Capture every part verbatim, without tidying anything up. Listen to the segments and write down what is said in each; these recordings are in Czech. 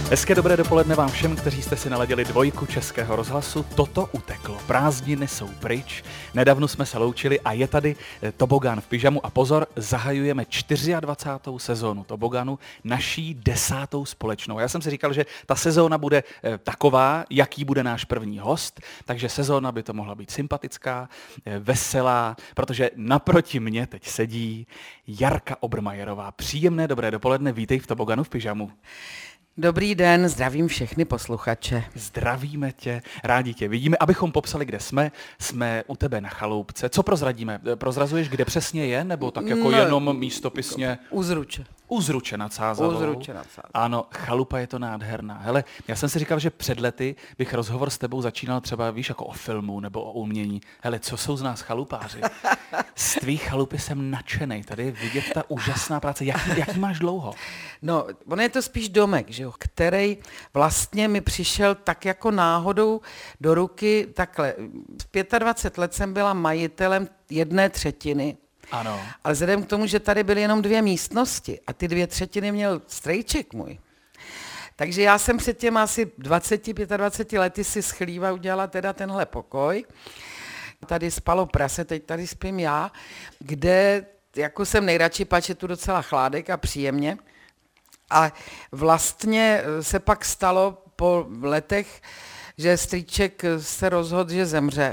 Hezké dobré dopoledne vám všem, kteří jste si naladili dvojku Českého rozhlasu. Toto uteklo, prázdniny jsou pryč, nedávno jsme se loučili a je tady Tobogán v pyžamu a pozor, zahajujeme dvacátou čtvrtou sezónu Toboganu, naší desátou společnou. Já jsem si říkal, že ta sezóna bude taková, jaký bude náš první host, takže sezóna by to mohla být sympatická, veselá, protože naproti mně teď sedí Jarka Obermajerová. Příjemné dobré dopoledne, vítej v Toboganu v pyžamu. Dobrý den, zdravím všechny posluchače. Zdravíme tě, rádi tě vidíme. Abychom popsali, kde jsme, jsme u tebe na chaloupce. Co prozradíme? Prozrazuješ, kde přesně je, nebo tak jako no, jenom místopisně? U Zruče. U Zruče nad Sázavou. U Zruče nad Sázavou. Ano, chalupa je to nádherná. Hele, já jsem si říkal, že před lety bych rozhovor s tebou začínal třeba, víš, jako o filmu nebo o umění. Hele, co jsou z nás chalupáři? Z tvých chalupy jsem nadšenej. Tady je vidět ta úžasná práce. Jaký, jaký máš dlouho? No, ono je to spíš domek, že jo, který vlastně mi přišel tak jako náhodou do ruky takhle. V dvacet pět let jsem byla majitelem jedné třetiny. Ano. Ale vzhledem k tomu, že tady byly jenom dvě místnosti a ty dvě třetiny měl strejček můj, takže já jsem před těmi asi dvaceti, dvaceti pěti lety si z chlíva udělala teda tenhle pokoj. Tady spalo prase, teď tady spím já, kde jako jsem nejradši, pač je tu docela chládek a příjemně. A vlastně se pak stalo po letech, že strýček se rozhodl, že zemře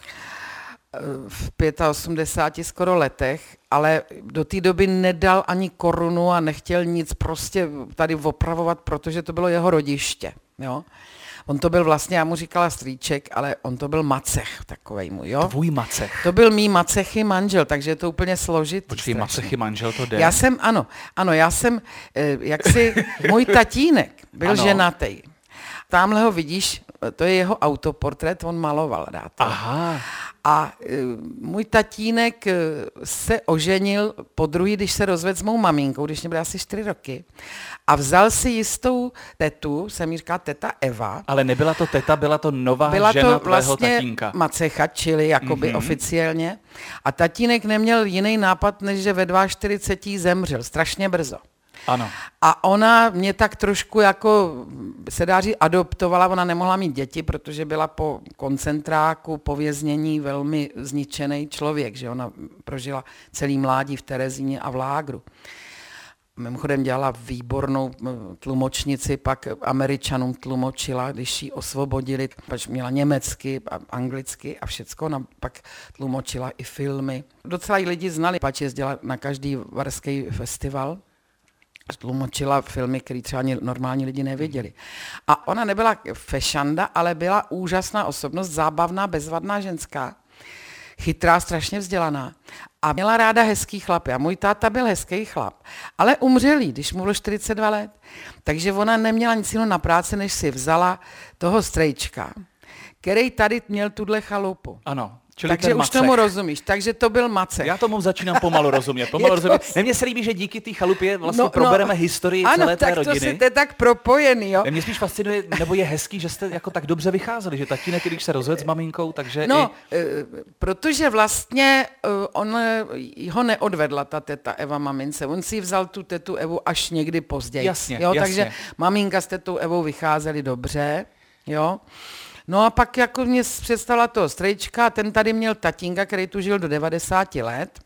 v osmdesáti pěti skoro letech, ale do té doby nedal ani korunu a nechtěl nic prostě tady opravovat, protože to bylo jeho rodiště. Jo? On to byl vlastně, já mu říkala strýček, ale on to byl macech takovej můj, jo? Tvůj macech. To byl mý macechy manžel, takže je to úplně složitý. Počkej, macechy manžel to jde. Já jsem, ano, ano, já jsem, jak si, můj tatínek byl ano. ženatý. Tamhle ho vidíš, to je jeho autoportrét, on maloval rád. Aha. A e, můj tatínek e, se oženil podruhý, když se rozvedl s mou maminkou, když mě byly asi čtyři roky. A vzal si jistou tetu, se mi říká teta Eva. Ale nebyla to teta, byla to nová byla žena to tvého vlastně tatínka. macecha, čili jakoby mm-hmm. oficiálně. A tatínek neměl jiný nápad, než že ve čtyřiceti dvou zemřel, strašně brzo. Ano. A ona mě tak trošku jako, se dá říct, adoptovala, ona nemohla mít děti, protože byla po koncentráku, po věznění velmi zničený člověk, že ona prožila celý mládí v Terezíně a v lágru. Mimochodem dělala výbornou tlumočnici, pak Američanům tlumočila, když ji osvobodili, pač měla německy a anglicky a všecko, ona pak tlumočila i filmy. Docela i lidi znali, pač jezdila na každý varský festival. Tlumočila filmy, které třeba normální lidi nevěděli. A ona nebyla fešanda, ale byla úžasná osobnost, zábavná, bezvadná ženská, chytrá, strašně vzdělaná a měla ráda hezký chlapy. A můj táta byl hezký chlap, ale umřelý, když mu bylo čtyřicet dva let. Takže ona neměla nic jiného na práci, než si vzala toho strejčka, který tady měl tuhle chalupu. Ano. Čili takže už macech. Tomu rozumíš, takže to byl macech. Já tomu začínám pomalu rozumět. Pomalu rozumět. Ne, mně se líbí, že díky té chalupě vlastně no, probereme no, historii ano, celé té tak rodiny. Ano, tak to jste tak propojený, jo. Mě spíš fascinuje, nebo je hezký, že jste jako tak dobře vycházeli, že tatínek, když se rozvedl s maminkou, takže no, i... protože vlastně on ho neodvedla, ta teta Eva mamince. On si vzal tu tetu Evu až někdy později. Jasně, jo, jasně. Takže maminka s tetou Evou vycházeli dobře, jo. No a pak jako mě představila toho strejčka, ten tady měl tatínka, který tu žil do devadesáti let.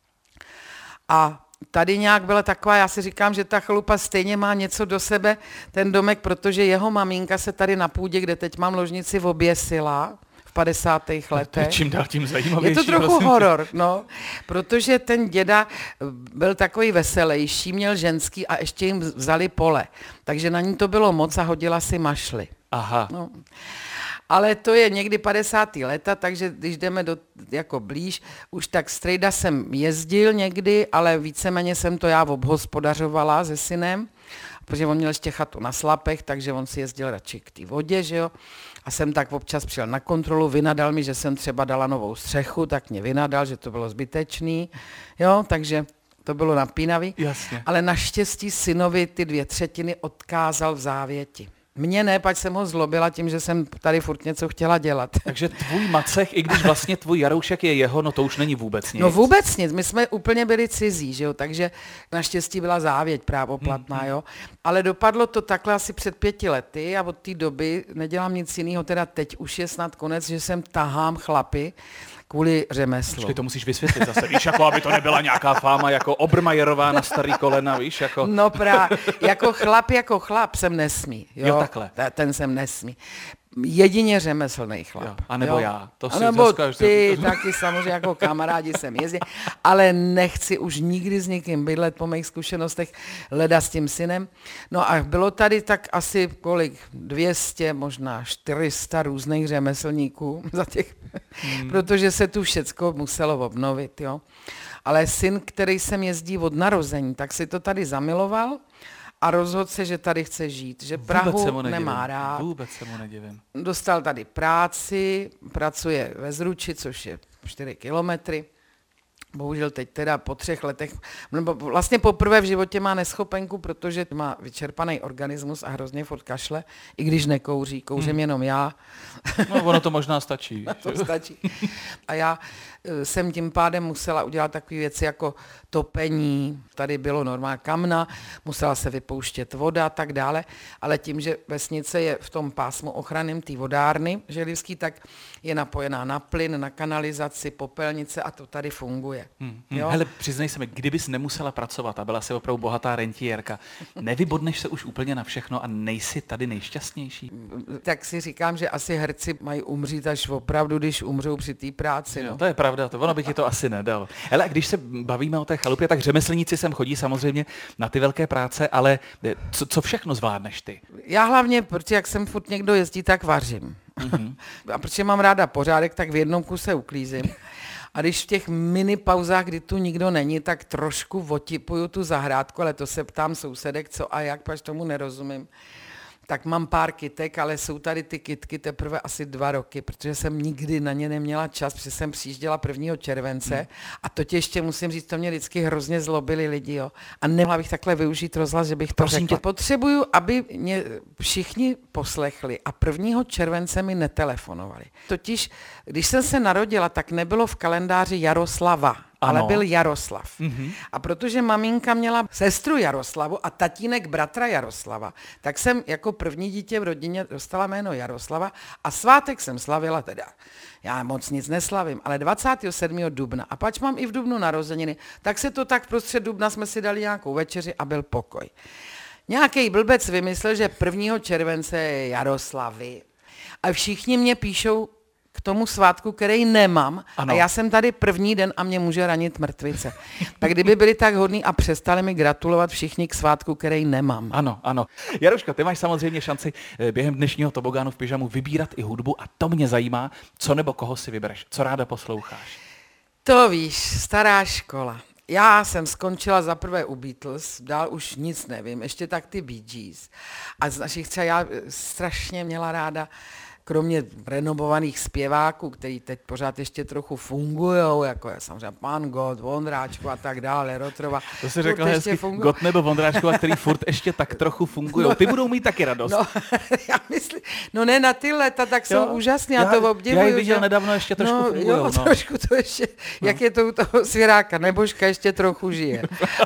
A tady nějak byla taková, já si říkám, že ta chalupa stejně má něco do sebe, ten domek, protože jeho maminka se tady na půdě, kde teď mám ložnici, oběsila v padesátých letech. Čím dál tím zajímavější. Je to trochu horor, no, protože ten děda byl takový veselější, měl ženský a ještě jim vzali pole. Takže na ní to bylo moc a hodila si mašly. Aha. No. Ale to je někdy padesátá léta, takže když jdeme do, jako blíž, už tak strejda jsem jezdil někdy, ale víceméně jsem to já obhospodařovala se synem, protože on měl ještě chatu na Slapech, takže on si jezdil radši k té vodě, že jo. A jsem tak občas přijel na kontrolu, vynadal mi, že jsem třeba dala novou střechu, tak mě vynadal, že to bylo zbytečný, jo, takže to bylo napínavý. Jasně. Ale naštěstí synovi ty dvě třetiny odkázal v závěti. Mně ne, pač jsem ho zlobila tím, že jsem tady furt něco chtěla dělat. Takže tvůj macech, i když vlastně tvůj Jaroušek je jeho, no to už není vůbec nic. No vůbec nic, my jsme úplně byli cizí, že jo, takže naštěstí byla závěť právoplatná, jo. Ale dopadlo to takhle asi před pěti lety a od té doby nedělám nic jiného, teda teď už je snad konec, že jsem tahám chlapy kvůli řemeslu. Počkej, to musíš vysvětlit zase, víš, jako aby to nebyla nějaká fáma jako Obermajerová na starý kolena, víš, jako... No právě, jako chlap, jako chlap jsem nesmí, jo, jo takhle. Ten jsem nesmí. Jedině řemeslný chlap. Jo, a nebo jo. já. To si a nebo zaskaž, ty, to... taky samozřejmě jako kamarádi jsem jezdil, ale nechci už nikdy s někým bydlet po mých zkušenostech, leda s tím synem. No a bylo tady tak asi kolik, dvě stě, možná čtyři sta různých řemeslníků, za těch, hmm. protože se tu všecko muselo obnovit, jo. Ale syn, který sem jezdí od narození, tak si to tady zamiloval, a rozhodl se, že tady chce žít, že Prahu nemá rád. Vůbec se mu nedivím. Dostal tady práci, pracuje ve Zruči, což je čtyři kilometry. Bohužel teď teda po třech letech, nebo vlastně poprvé v životě má neschopenku, protože má vyčerpaný organismus a hrozně furt kašle, i když nekouří, kouřím hmm. jenom já. No ono to možná stačí. to stačí. A já jsem tím pádem musela udělat takové věci jako topení, tady bylo normální kamna, musela se vypouštět voda a tak dále, ale tím, že vesnice je v tom pásmu ochranným té vodárny želivský, tak je napojená na plyn, na kanalizaci, popelnice a to tady funguje. Hmm, hmm. Hele, přiznej se mi, kdybys nemusela pracovat a byla si opravdu bohatá rentiérka, nevybodneš se už úplně na všechno a nejsi tady nejšťastnější? Tak si říkám, že asi herci mají umřít až opravdu, když umřou při té práci. No. No, to je pravda, to ono by ti to asi nedalo. Hele, když se bavíme o té chalupě, tak řemeslníci sem chodí samozřejmě na ty velké práce, ale co, co všechno zvládneš ty? Já hlavně, protože jak sem furt někdo jezdí, tak vařím. Mm-hmm. A protože mám ráda pořádek, tak v jednom kuse uklízím. A když v těch mini pauzách, kdy tu nikdo není, tak trošku otipuju tu zahrádku, ale to se ptám sousedek, co a jak, pač tomu nerozumím. Tak mám pár kytek, ale jsou tady ty kytky teprve asi dva roky, protože jsem nikdy na ně neměla čas, protože jsem přijížděla prvního července hmm. a to tě ještě musím říct, to mě vždycky hrozně zlobili lidi, jo. A nemohla bych takhle využít rozhlas, že bych to Prosím řekla. Tě. Potřebuju, aby mě všichni poslechli a prvního července mi netelefonovali. Totiž, když jsem se narodila, tak nebylo v kalendáři Jaroslava. Ale byl Jaroslav. Mm-hmm. A protože maminka měla sestru Jaroslavu a tatínek bratra Jaroslava, tak jsem jako první dítě v rodině dostala jméno Jaroslava a svátek jsem slavila teda. Já moc nic neslavím, ale dvacátého sedmého dubna. A pač mám i v dubnu narozeniny, tak se to tak prostřed dubna jsme si dali nějakou večeři a byl pokoj. Nějaký blbec vymyslel, že prvního července je Jaroslavy. A všichni mě píšou k tomu svátku, který nemám, ano. A já jsem tady první den a mě může ranit mrtvice. Tak kdyby byli tak hodní a přestali mi gratulovat všichni k svátku, který nemám. Ano, ano. Jaruško, ty máš samozřejmě šanci během dnešního Tobogánu v pyžamu vybírat i hudbu a to mě zajímá, co nebo koho si vybereš, co ráda posloucháš. To víš, stará škola. Já jsem skončila za prvé u Beatles, dál už nic nevím, ještě tak ty Bee Gees. A z našich třeba já strašně měla ráda, kromě renomovaných zpěváků, který teď pořád ještě trochu fungujou, jako je samozřejmě Pan God, Vondráčku a tak dále, Rotrova. To si řekla hezky, fungu... God nebo Vondráčku, a který furt ještě tak trochu fungujou. No, ty budou mít taky radost. No, já myslím, no ne na ty leta, tak jo, jsou úžasný, já, já to obdivuju. Já ji viděl že... nedávno, ještě trošku no, fungujou. Jo, no. trošku to ještě, no. Jak je to u toho Svěráka, Nebožka ještě trochu žije.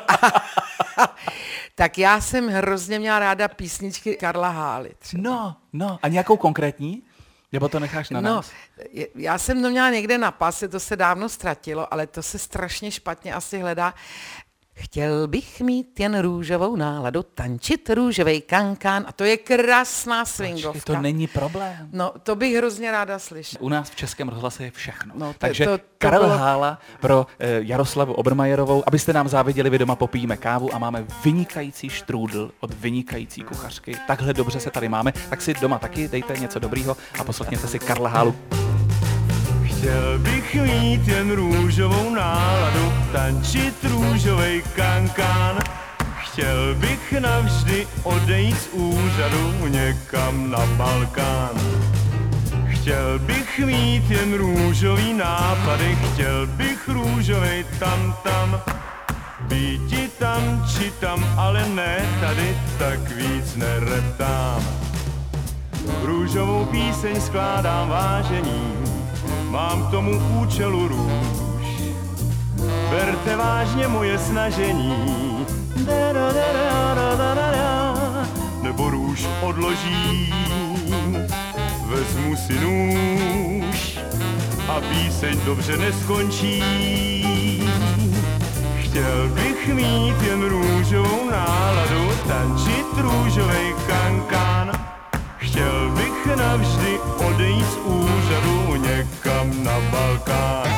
Tak já jsem hrozně měla ráda písničky Karla Hály. Třeba. No, no, a nějakou konkrétní? Nebo to necháš na no, nás? Já jsem to měla někde na pase, to se dávno ztratilo, ale to se strašně špatně asi hledá. Chtěl bych mít jen růžovou náladu, tančit růžovej kankán. A to je krásná swingovka. Počkej, to není problém. No, to bych hrozně ráda slyšela. U nás v Českém rozhlase je všechno. No, to, Takže to, to Karel bylo... Hála pro eh, Jaroslavu Obermajerovou. Abyste nám záviděli, vy doma popijeme kávu a máme vynikající štrůdl od vynikající kuchařky. Takhle dobře se tady máme. Tak si doma taky dejte něco dobrýho a poslechněte si Karla Hálu. Chtěl bych mít jen růžovou náladu, tančit růžovej kankán. Chtěl bych navždy odejít z úřadu někam na Balkán. Chtěl bych mít jen růžový nápady, chtěl bych růžovej tam tam. Býti tam či tam, ale ne tady, tak víc nereptám. Růžovou píseň skládám vážení, mám k tomu účelu růž. Berte vážně moje snažení, nebo růž odložím. Vezmu si nůž a píseň dobře neskončí. Chtěl bych mít jen růžovou náladu, tančit růžovej kankán. Chtěl bych navždy odejít z úřadu někam na Balkán.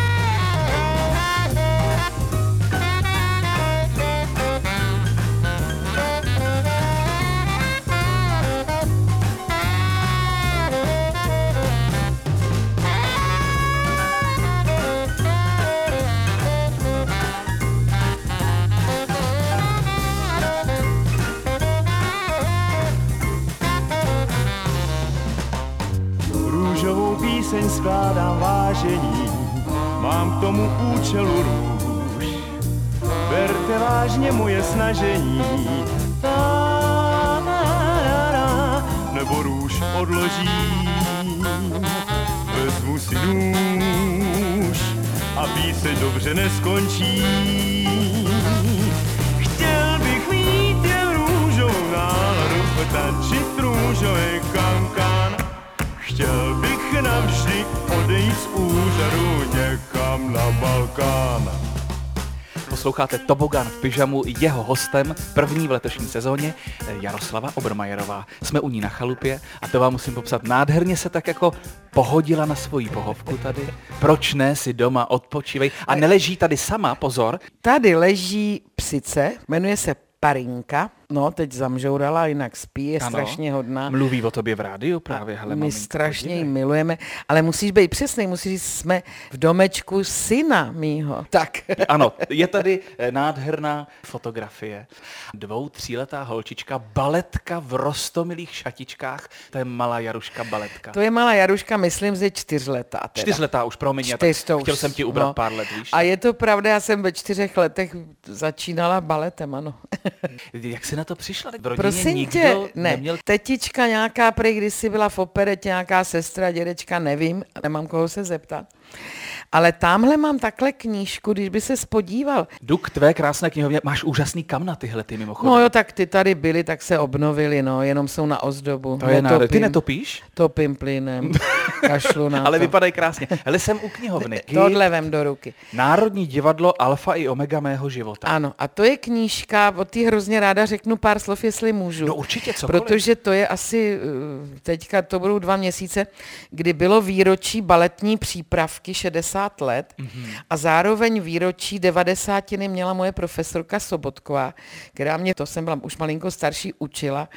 Píseň skládám vážení, mám k tomu účelu růž. Berte vážně moje snažení, nebo růž odložím. Vezmu si nůž a píseň dobře neskončí. Chtěl bych mít jen růžovou náladu, tančit růžový kankán. Chtěl bych navždy odejít z úřadu někam na Balkán. Posloucháte Tobogán v pyžamu, jeho hostem první v letošní sezóně Jaroslava Obermajerová. Jsme u ní na chalupě a to vám musím popsat. Nádherně se tak jako pohodila na svoji pohovku tady. Proč ne, si doma odpočívej. A neleží tady sama, pozor. Tady leží psice, jmenuje se Parinka. No, teď zamžourala, jinak spí, je ano, strašně hodná. Mluví o tobě v rádiu právě. Hele, my strašně ji milujeme, ale musíš být přesný, musíš říct, jsme v domečku syna mýho. Tak. Ano, je tady nádherná fotografie. Dvou, tříletá holčička, baletka v roztomilých šatičkách, to je malá Jaruška baletka. To je malá Jaruška, myslím, že čtyřletá. Teda. Čtyřletá už, promiň, Čtyř, chtěl jsem ti ubrat no. pár let, víš. A je to pravda, já jsem ve čtyřech letech začínala baletem, ano. Jak jsi na to přišla? V rodině Prosím nikdo tě, ne. neměl... Tetička nějaká, prej kdysi byla v operetě, nějaká sestra, dědečka, nevím, nemám koho se zeptat. Ale tamhle mám takhle knížku, když by se spodíval. Jdu k tvé krásné knihovně, máš úžasný kamna tyhle ty mimochodem. No jo, tak ty tady byly, tak se obnovily, no, jenom jsou na ozdobu. To je nádherné. Ty netopíš? Topím plynem, kašlu na Ale to. vypadají krásně. Hele, jsem u knihovny. Tohle vem do ruky. Národní divadlo Alfa i Omega mého života. Ano, a to je knížka, o té hrozně ráda řeknu pár slov, jestli můžu. No určitě, cokoliv. Protože to je asi, teďka to budou dva měsíce, kdy bylo výročí baletní přípravky šedesát let mm-hmm. a zároveň výročí devadesátiny měla moje profesorka Sobotková, která mě, to jsem byla už malinko starší, učila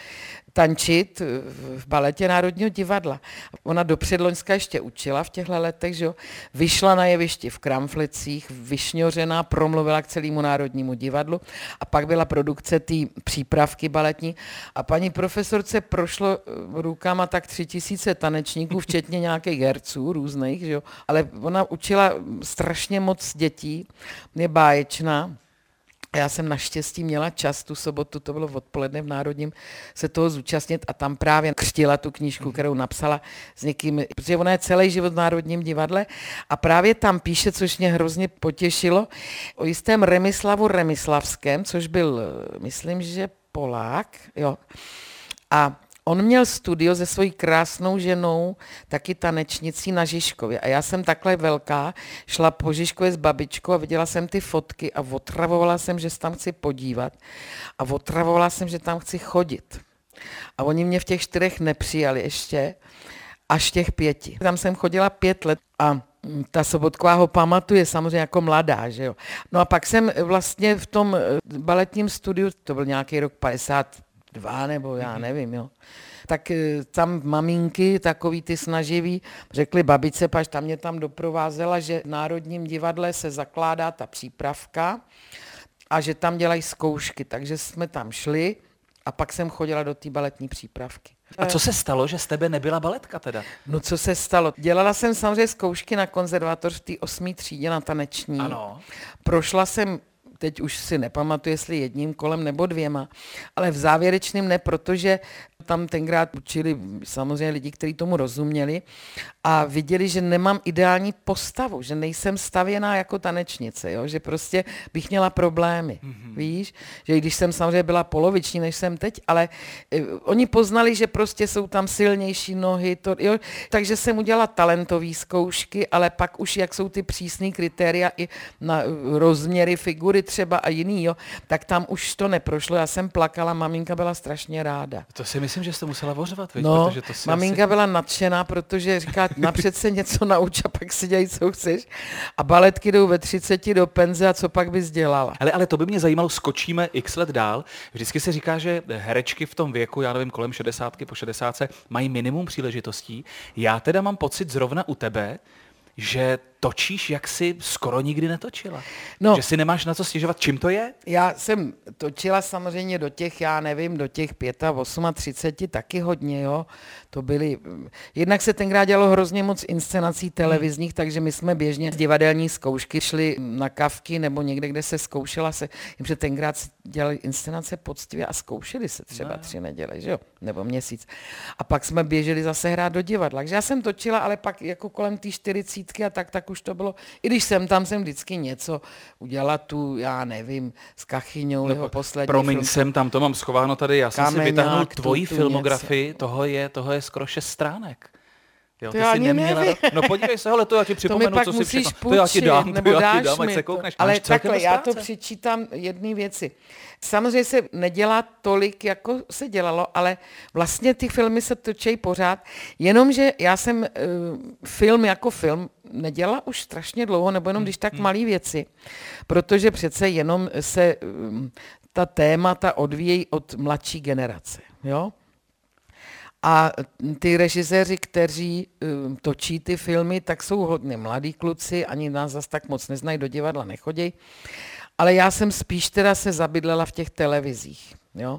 tančit v baletě Národního divadla. Ona do předloňska ještě učila v těchto letech, že jo. Vyšla na jevišti v Kramflicích, vyšňořená, promluvila k celému Národnímu divadlu a pak byla produkce té přípravky baletní a paní profesorce prošlo rukama tak tři tisíce tanečníků, včetně nějakých herců různých, že jo. Ale ona učila strašně moc dětí, je báječná. Já jsem naštěstí měla čas tu sobotu, to bylo odpoledne v Národním, se toho zúčastnit a tam právě křtila tu knížku, kterou napsala s někým, protože ona je celý život v Národním divadle a právě tam píše, což mě hrozně potěšilo, o jistém Remislavu Remislavském, což byl, myslím, že Polák, jo. A on měl studio se svojí krásnou ženou, taky tanečnicí na Žižkově. A já jsem takhle velká, šla po Žižkově s babičkou a viděla jsem ty fotky a otravovala jsem, že se tam chci podívat. A otravovala jsem, že tam chci chodit. A oni mě v těch čtyřech nepřijali ještě, až těch pěti. Tam jsem chodila pět let a ta Sobotková ho pamatuje samozřejmě jako mladá, že jo. No a pak jsem vlastně v tom baletním studiu, to byl nějaký rok padesát dva nebo já nevím, jo. Tak tam maminky, takový ty snaživý, řekli babice, paž tam mě tam doprovázela, že v Národním divadle se zakládá ta přípravka a že tam dělají zkoušky, takže jsme tam šli a pak jsem chodila do té baletní přípravky. A co se stalo, že z tebe nebyla baletka teda? No co se stalo? Dělala jsem samozřejmě zkoušky na konzervatoř v té osmé třídě na taneční. Ano. Prošla jsem teď už si nepamatuji, jestli jedním kolem nebo dvěma, ale v závěrečném ne, protože tam tenkrát učili samozřejmě lidi, kteří tomu rozuměli a viděli, že nemám ideální postavu, že nejsem stavěná jako tanečnice, jo? Že prostě bych měla problémy, mm-hmm. víš? Že když jsem samozřejmě byla poloviční, než jsem teď, ale eh, oni poznali, že prostě jsou tam silnější nohy, to, jo? Takže jsem udělala talentové zkoušky, ale pak už jak jsou ty přísné kritéria i na rozměry figury třeba a jiný, jo? Tak tam už to neprošlo, já jsem plakala, maminka byla strašně ráda. To si myslím, že jste musela vořovat, viď? No, protože to si maminka asi... byla nadšená, protože říká, napřed se něco nauč a pak si dělej, co chceš. A baletky jdou ve třiceti do penze a co pak bys dělala? Hele, ale to by mě zajímalo, skočíme x let dál. Vždycky se říká, že herečky v tom věku, já nevím, kolem šedesátky po šedesátce, mají minimum příležitostí. Já teda mám pocit zrovna u tebe, že točíš, jak si skoro nikdy netočila. No, že si nemáš na co stěžovat. Čím to je? Já jsem točila samozřejmě do těch, já nevím, do těch třiceti pěti taky hodně, jo. To byly... Jednak se tenkrát dělalo hrozně moc inscenací televizních, hmm. takže my jsme běžně z divadelní zkoušky šli na kavky nebo někde, kde se zkoušela se, protože tenkrát se dělali inscenace poctivě a zkoušeli se třeba no. tři neděle, že jo, nebo měsíc. A pak jsme běželi zase hrát do divadla. Takže já jsem točila, ale pak jako kolem té čtyřicítky a tak, tak už to bylo, i když jsem tam, jsem vždycky něco udělala tu, já nevím, s Kachyňou, no, jeho poslední promiň, film. jsem tam, to mám schováno tady, já jsem Kameňák, si vytáhnul tvoji tu, filmografii, toho je, toho je skoro šest stránek. Jo, to ty já si ani neměla... nevím. No podívej se, hele, to já ti připomenu, co si všechno. Půjčit, to já ti dám, nebo to já ti dáš dám, ať mi se to. koukneš. Ale Máš takhle, já to práce. přičítám jedné věci. Samozřejmě se nedělá tolik, jako se dělalo, ale vlastně ty filmy se točí pořád, jenomže já jsem uh, film jako film nedělala už strašně dlouho, nebo jenom když tak malý věci, protože přece jenom se um, ta témata odvíjejí od mladší generace, jo? A ty režiséři, kteří um, točí ty filmy, tak jsou hodně mladí kluci, ani nás zas tak moc neznají, do divadla nechodí. Ale já jsem spíš teda se zabydlela v těch televizích. Jo?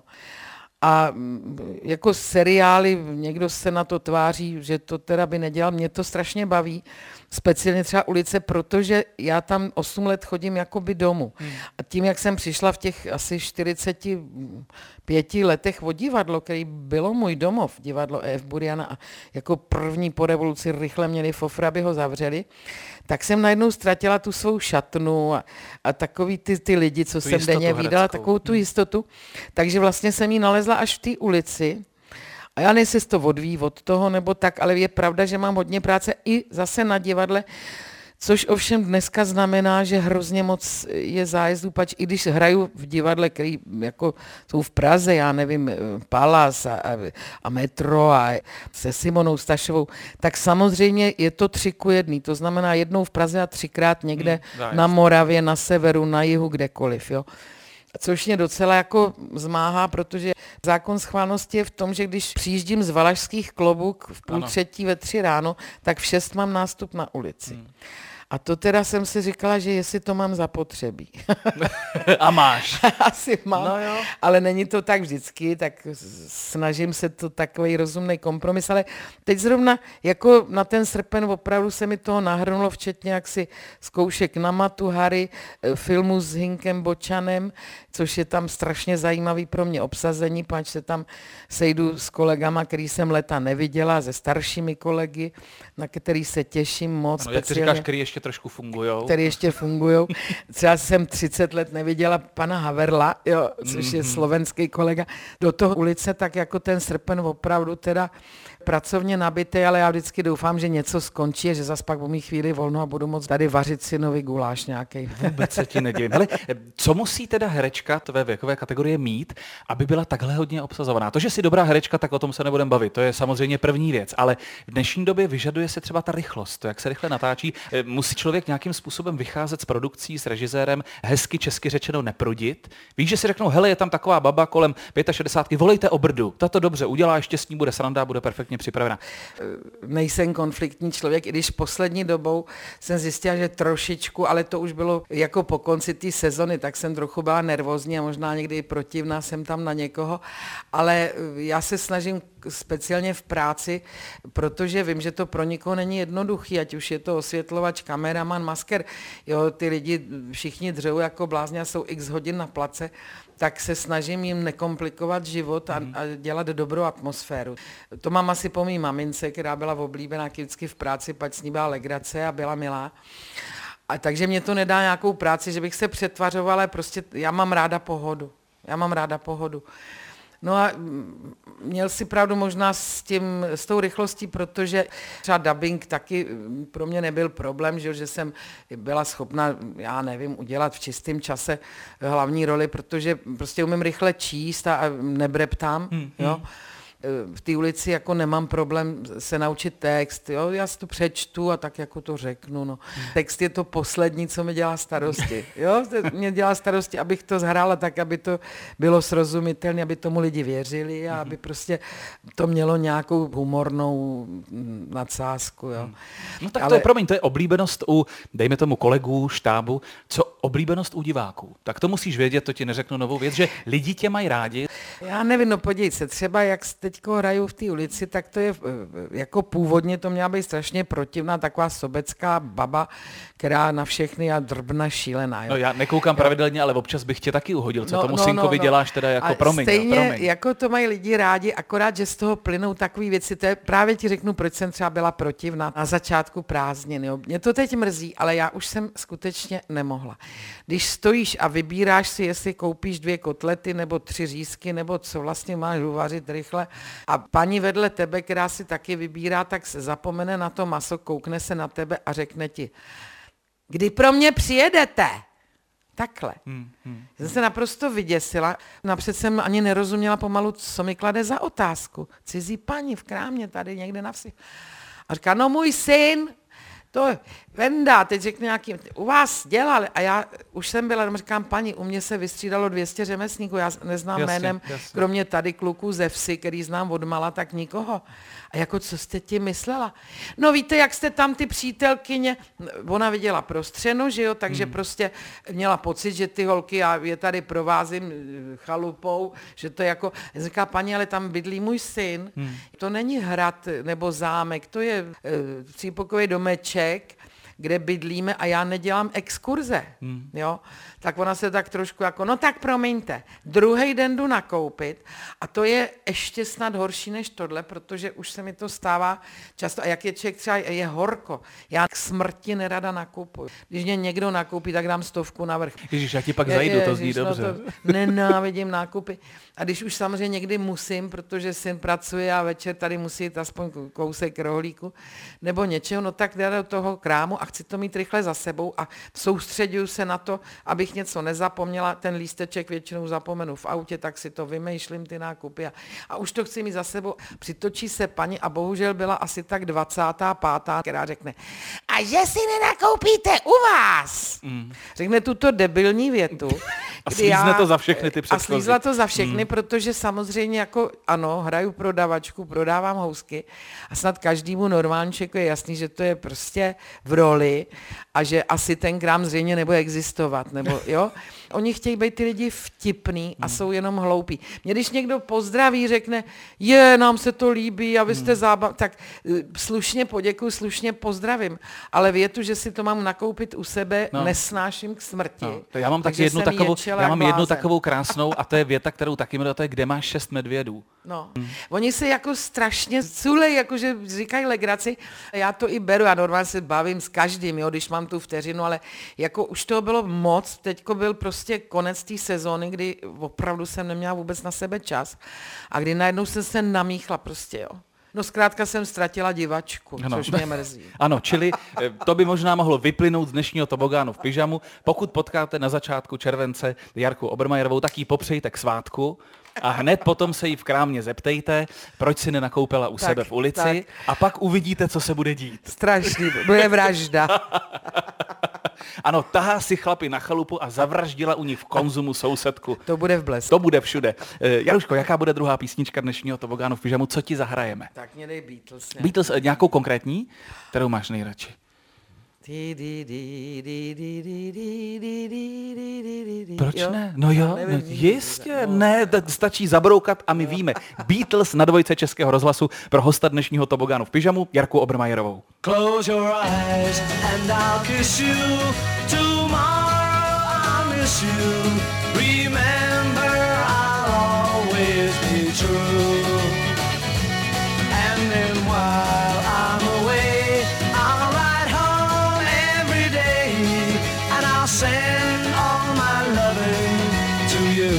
A jako seriály, někdo se na to tváří, že to teda by nedělal, mě to strašně baví, speciálně třeba Ulice, protože já tam osm let chodím jakoby domů. Hmm. A tím, jak jsem přišla v těch asi čtyřiceti pěti letech od divadlo, který bylo můj domov, divadlo E F Buriana, a jako první po revoluci rychle měli fofra, aby ho zavřeli, tak jsem najednou ztratila tu svou šatnu a, a takový ty, ty lidi, co tu jsem denně vídala, takovou tu jistotu. Takže vlastně jsem ji nalezla až v té Ulici. A já nejsi to odvíjí od toho, nebo tak, ale je pravda, že mám hodně práce i zase na divadle, což ovšem dneska znamená, že hrozně moc je zájezdů, pač i když hraju v divadle, který jako jsou v Praze, já nevím, Palas a, a, a Metro a se Simonou Stašovou, tak samozřejmě je to tři ku jedný, to znamená jednou v Praze a třikrát někde hmm, na Moravě, na severu, na jihu, kdekoliv, jo. Což mě docela jako zmáhá, protože zákon schválnosti je v tom, že když přijíždím z Valašských Klobuk v půl ano. třetí ve tři ráno, tak v šest mám nástup na ulici. Hmm. A to teda jsem si říkala, že jestli to mám zapotřebí. A máš. Asi mám, no jo. Ale není to tak vždycky, tak snažím se to takový rozumný kompromis, ale teď zrovna jako na ten srpen opravdu se mi toho nahrnulo, včetně jaksi zkoušek na Matu Hary, filmu s Hinkem Bočanem, což je tam strašně zajímavý pro mě obsazení, pač se tam sejdu s kolegama, který jsem leta neviděla, se staršími kolegy, na který se těším moc. Ano, jak ty říkáš, který ještě trošku fungujou. Který ještě fungujou. Třeba jsem třicet let neviděla pana Haverla, jo, což mm-hmm. je slovenský kolega. Do toho Ulice, tak jako ten srpen opravdu teda pracovně nabitý, ale já vždycky doufám, že něco skončí a že zas pak budu mít chvíli volno a budu moct tady vařit synovi guláš nějaký. Vůbec se ti nedivím. Hele, co musí teda herečka tvé věkové kategorie mít, aby byla takhle hodně obsazovaná? To, že jsi dobrá herečka, tak o tom se nebudeme bavit. To je samozřejmě první věc, ale v dnešní době vyžaduje se třeba ta rychlost, to, jak se rychle natáčí. Musí člověk nějakým způsobem vycházet s produkcí, s režisérem, hezky česky řečeno neprudit. Víš, že si řeknou, hele, je tam taková baba kolem šedesátky, volejte o Brdu. Ta to dobře udělá, ještě s ní bude sranda, bude perfektně připravená. Nejsem konfliktní člověk, i když poslední dobou jsem zjistila, že trošičku, ale to už bylo jako po konci té sezony, tak jsem trochu byla nervózní a možná někdy i protivná jsem tam na někoho, ale já se snažím speciálně v práci, protože vím, že to pro nikoho není jednoduchý, ať už je to osvětlovač, kameraman, masker, jo, ty lidi všichni dřou jako blázni a jsou x hodin na place, tak se snažím jim nekomplikovat život a, a dělat dobrou atmosféru. To mám asi po mý mamince, která byla oblíbená vždycky v práci, pač s ní byla legrace a byla milá. A takže mě to nedá nějakou práci, že bych se přetvařovala, ale prostě já mám ráda pohodu. Já mám ráda pohodu. No a měl si pravdu možná s tím, s tou rychlostí, protože třeba dubbing taky pro mě nebyl problém, že, že jsem byla schopna, já nevím, udělat v čistém čase hlavní roli, protože prostě umím rychle číst a nebreptám, hmm, jo. Hmm. V té ulici jako nemám problém se naučit text, jo, já si to přečtu a tak jako to řeknu, no. Text je to poslední, co mi dělá starosti, jo, mě dělá starosti, abych to zhrála tak, aby to bylo srozumitelné, aby tomu lidi věřili a aby prostě to mělo nějakou humornou nadsázku, jo. No tak ale... to je, promiň, to je oblíbenost u, dejme tomu kolegů, štábu, co oblíbenost u diváků, tak to musíš vědět, to ti neřeknu novou věc, že lidi tě mají rádi. Já nevím, no podívej se, třeba jak teďko hraju v té ulici, tak to je jako původně to měla být strašně protivná taková sobecká baba, která na všechny a drbna šílená. Jo. No já nekoukám jo. pravidelně, ale občas bych tě taky uhodil, co no, tomu no, synkovi no, děláš teda jako a promiň. Stejně jo, promiň. jako to mají lidi rádi, akorát, že z toho plynou takové věci. To je, právě ti řeknu, proč jsem třeba byla protivná na začátku prázdnin. Jo. Mě to teď mrzí, ale já už jsem skutečně nemohla. Když stojíš a vybíráš si, jestli koupíš dvě kotlety nebo tři řízky, nebo co vlastně máš uvařit rychle a paní vedle tebe, která si taky vybírá, tak se zapomene na to maso, koukne se na tebe a řekne ti, kdy pro mě přijedete? Takhle. Hmm, hmm. Jsem se naprosto vyděsila. Napřed jsem ani nerozuměla pomalu, co mi klade za otázku. Cizí paní v krámě tady někde na vsi. A říká, no můj syn, to Venda, teď řekne nějaký, u vás dělal, a já už jsem byla, říkám, paní, u mě se vystřídalo dvě stě řemeslníků, já neznám jasně, jménem, jasně. kromě tady kluků ze vsi, který znám odmala, tak nikoho. A jako, co jste ti myslela? No víte, jak jste tam ty přítelkyně, ona viděla prostřenu, že jo, takže hmm. prostě měla pocit, že ty holky, já je tady provázím chalupou, že to jako, říká, paní, ale tam bydlí můj syn, hmm. to není hrad nebo zámek, to je e, třípokojový domeček, kde bydlíme a já nedělám exkurze, hmm. jo, tak ona se tak trošku jako, no tak promiňte, druhý den jdu nakoupit a to je ještě snad horší než tohle, protože už se mi to stává často a jak je člověk třeba, je horko, já k smrti nerada nakupuji. Když mě někdo nakoupí, tak dám stovku navrch. Ježíš, já ti pak je, zajdu, je, to zní dobře. No to nenávidím nákupy. A když už samozřejmě někdy musím, protože syn pracuje a večer tady musí jít aspoň kousek rohlíku nebo něčeho, no tak jde do toho krámu a chci to mít rychle za sebou a soustředuju se na to, abych něco nezapomněla, ten lísteček většinou zapomenu v autě, tak si to vymýšlím ty nákupy a, a už to chci mít za sebou. Přitočí se paní a bohužel byla asi tak dvacátá pátá, která řekne, a že si nenakoupíte u vás. Mm. Řekne tuto debilní větu. A slízne já, to za všechny ty předchozí. A slízla to za všechny, mm. protože samozřejmě jako ano, hraju prodavačku, prodávám housky a snad každému normálníčeku je jasný, že to je prostě v roli a že asi ten krám zřejmě nebude existovat, nebo jo. Oni chtějí být ty lidi vtipný a hmm. jsou jenom hloupí. Mě když někdo pozdraví, řekne, je, nám se to líbí a vy jste hmm. zábav, tak slušně poděkuju, slušně pozdravím, ale větu, že si to mám nakoupit u sebe, no. nesnáším k smrti. No. To já mám taky jednu takovou, já mám jednu takovou krásnou a to je věta, kterou taky mi to je, kde máš šest medvědů. No. Hmm. Oni se jako strašně culej, jakože říkají legraci. Já to i beru, já normálně se bavím s každým, jo, když mám tu vteřinu, ale jako už toho bylo moc, teďko byl prostě konec té sezóny, kdy opravdu jsem neměla vůbec na sebe čas a kdy najednou jsem se namíchla prostě, jo. No zkrátka jsem ztratila divačku, ano. což mě mrzí. Ano, čili to by možná mohlo vyplynout z dnešního tobogánu v pyžamu. Pokud potkáte na začátku července Jarku Obermajerovou, tak jí popřejte k svátku a hned potom se jí v krámě zeptejte, proč si nenakoupila u tak, sebe v ulici tak. a pak uvidíte, co se bude dít. Strašný, bude vražda. Ano, tahá si chlapi na chalupu a zavraždila u nich v Konzumu sousedku. To bude v Blesku. To bude všude. Jaruško, jaká bude druhá písnička dnešního tobogánu v pyžamu? Co ti zahrajeme? Tak mě dej Beatles. Nějak. Beatles, nějakou konkrétní, kterou máš nejradši? Proč ne? No jo, no jistě, ne, stačí zabroukat a my víme. Beatles na dvojce Českého rozhlasu pro hosta dnešního Tobogánu v pyžamu Jarku Obermajerovou. Close your eyes and I'll kiss you. Tomorrow I'll miss you. Remember I'll always be true. And then while I'm away, I'll ride home every day and I'll send all my loving to you.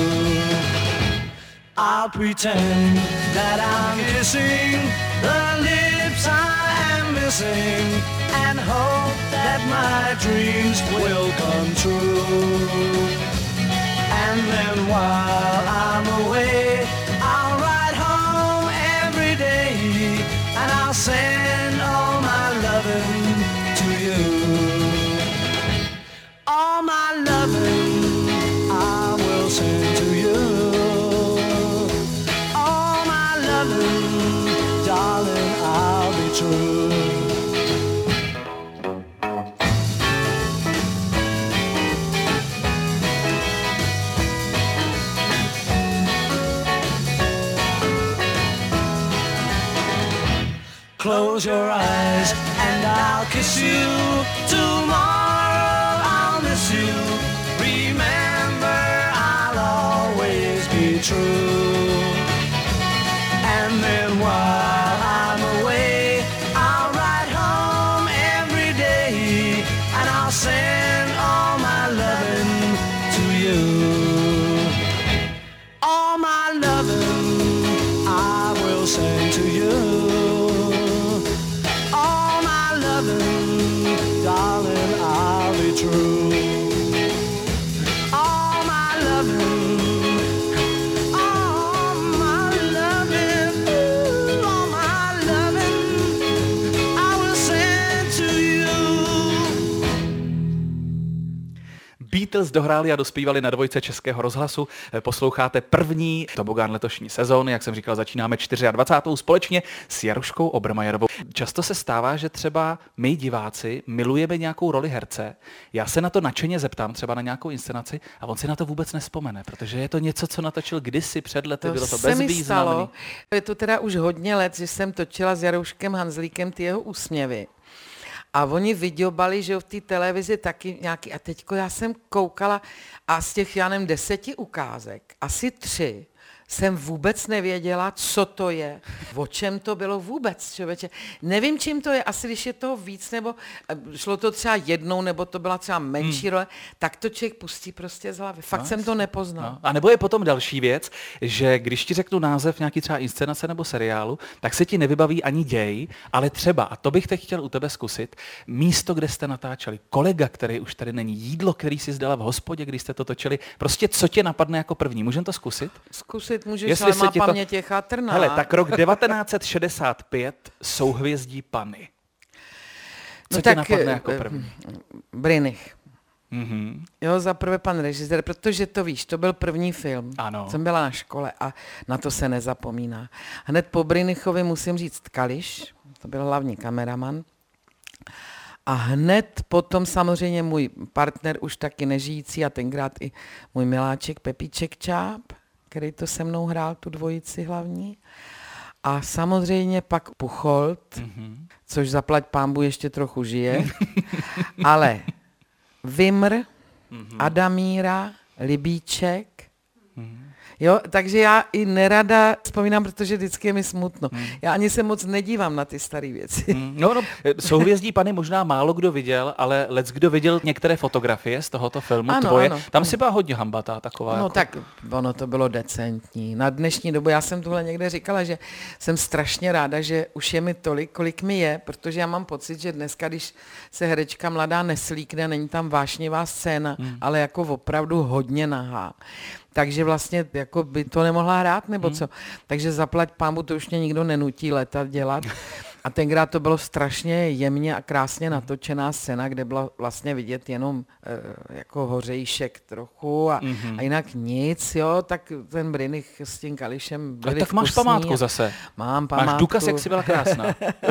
I'll pretend that I'm kissing the lips I am missing and hope that my dreams will come true. And then while I'm away, I'll ride home every day and I'll send all my loving to you. All my loving I will send to you. All my loving, darling, I'll be true. Close your eyes and I'll kiss you. Tomorrow I'll miss you. Remember I'll always be true. And then while I'm away, I'll ride home every day and I'll send all my loving to you. All my loving I will send to you. Darling, I'll be true. All my loving, all my loving, ooh, all my loving, I will send to you. Beatles dohráli a dospívali na dvojce Českého rozhlasu. Posloucháte první Tobogán letošní sezóny, jak jsem říkal, začínáme dvacátou čtvrtou společně s Jaruškou Obermajerovou. Často se stává, že třeba my diváci milujeme nějakou roli herce. Já se na to nadšeně zeptám, třeba na nějakou inscenaci, a on si na to vůbec nevzpomene, protože je to něco, co natočil kdysi před lety, to bylo to bezvýznamný. Je to teda už hodně let, že jsem točila s Jarouškem Hanzlíkem ty jeho úsměvy. A oni vyděbali, že v té televizi taky nějaký, a teďko já jsem koukala a z těch, já nevím, deseti ukázek, asi tři, jsem vůbec nevěděla, co to je, o čem to bylo vůbec, člověče. Nevím, čím to je, asi když je toho víc, nebo šlo to třeba jednou, nebo to byla třeba menší hmm. role, tak to člověk pustí prostě z hlavy. Fakt no, jsem to nepoznal. No. A nebo je potom další věc, že když ti řeknu název nějaký třeba inscenace nebo seriálu, tak se ti nevybaví ani děj, ale třeba, a to bych teď chtěl u tebe zkusit, místo, kde jste natáčeli, kolega, který už tady není, jídlo, který si zdala v hospodě, když jste to točili, prostě co tě napadne jako první. Můžeme to zkusit? Zkusit můžeš, ale má paměť je chatrná. Hele, tak rok devatenáct set šedesát pět, Souhvězdí Panny. Co no tě napadne jako první? Brynich. Mm-hmm. Jo, za prvé pan režisér, protože to víš, to byl první film. Ano. Jsem byla na škole a na to se nezapomíná. Hned po Brynichovi musím říct Kališ, to byl hlavní kameraman. A hned potom samozřejmě můj partner, už taky nežijící, a tenkrát i můj miláček Pepíček Čáp, který to se mnou hrál, tu dvojici hlavní. A samozřejmě pak Pucholt, mm-hmm. což zaplať pánbu ještě trochu žije, ale Vimr, mm-hmm. Adamíra, Libíček. Mm-hmm. Jo, takže já i nerada vzpomínám, protože vždycky je mi smutno. Hmm. Já ani se moc nedívám na ty staré věci. Hmm. No, no, Souhvězdí Panny možná málo kdo viděl, ale lec kdo viděl některé fotografie z tohoto filmu, ano, tvoje, ano, tam ano. si byla hodně hambatá taková. No jako... tak ono to bylo decentní. Na dnešní dobu, já jsem tuhle někde říkala, že jsem strašně ráda, že už je mi tolik, kolik mi je, protože já mám pocit, že dneska, když se herečka mladá neslíkne, není tam vášnivá scéna, hmm. ale jako opravdu hodně nahá. Takže vlastně jako by to nemohla hrát, nebo hmm. co. Takže zaplať pánbu, to už mě nikdo nenutí letat dělat. A tenkrát to bylo strašně jemně a krásně natočená scéna, kde bylo vlastně vidět jenom e, jako hořejšek trochu a, mm-hmm. a jinak nic, jo, tak ten Brynich s tím Kališem byli tak máš památku zase. Mám památku. Máš důkaz, jak jsi byla krásná.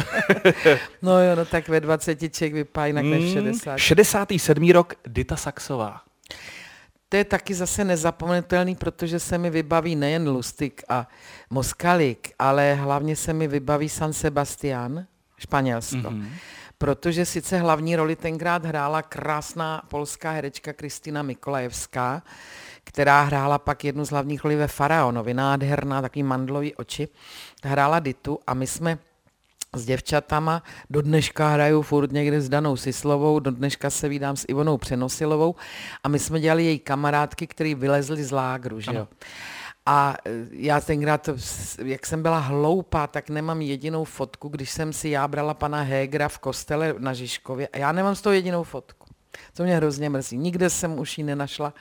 No jo, no tak ve dvaceti člověk vypadá jinak mm, než v šedesáti. šedesátý sedmý rok, Dita Saxová. To je taky zase nezapomenutelný, protože se mi vybaví nejen Lustig a Moskalik, ale hlavně se mi vybaví San Sebastián, Španělsko. Mm-hmm. Protože sice hlavní roli tenkrát hrála krásná polská herečka Kristina Mikolajevská, která hrála pak jednu z hlavních rolí ve Faraonovi, nádherná, takový mandlový oči. Hrála Ditu a my jsme s děvčatama, do dneška hraju furt někde s Danou Sislovou, do dneška se vídám s Ivonou Přenosilovou a my jsme dělali její kamarádky, které vylezly z lágru, že jo. A já tenkrát, jak jsem byla hloupá, tak nemám jedinou fotku, když jsem si já brala pana Hégera v kostele na Žižkově a já nemám z toho jedinou fotku. To mě hrozně mrzí. Nikde jsem už ji nenašla.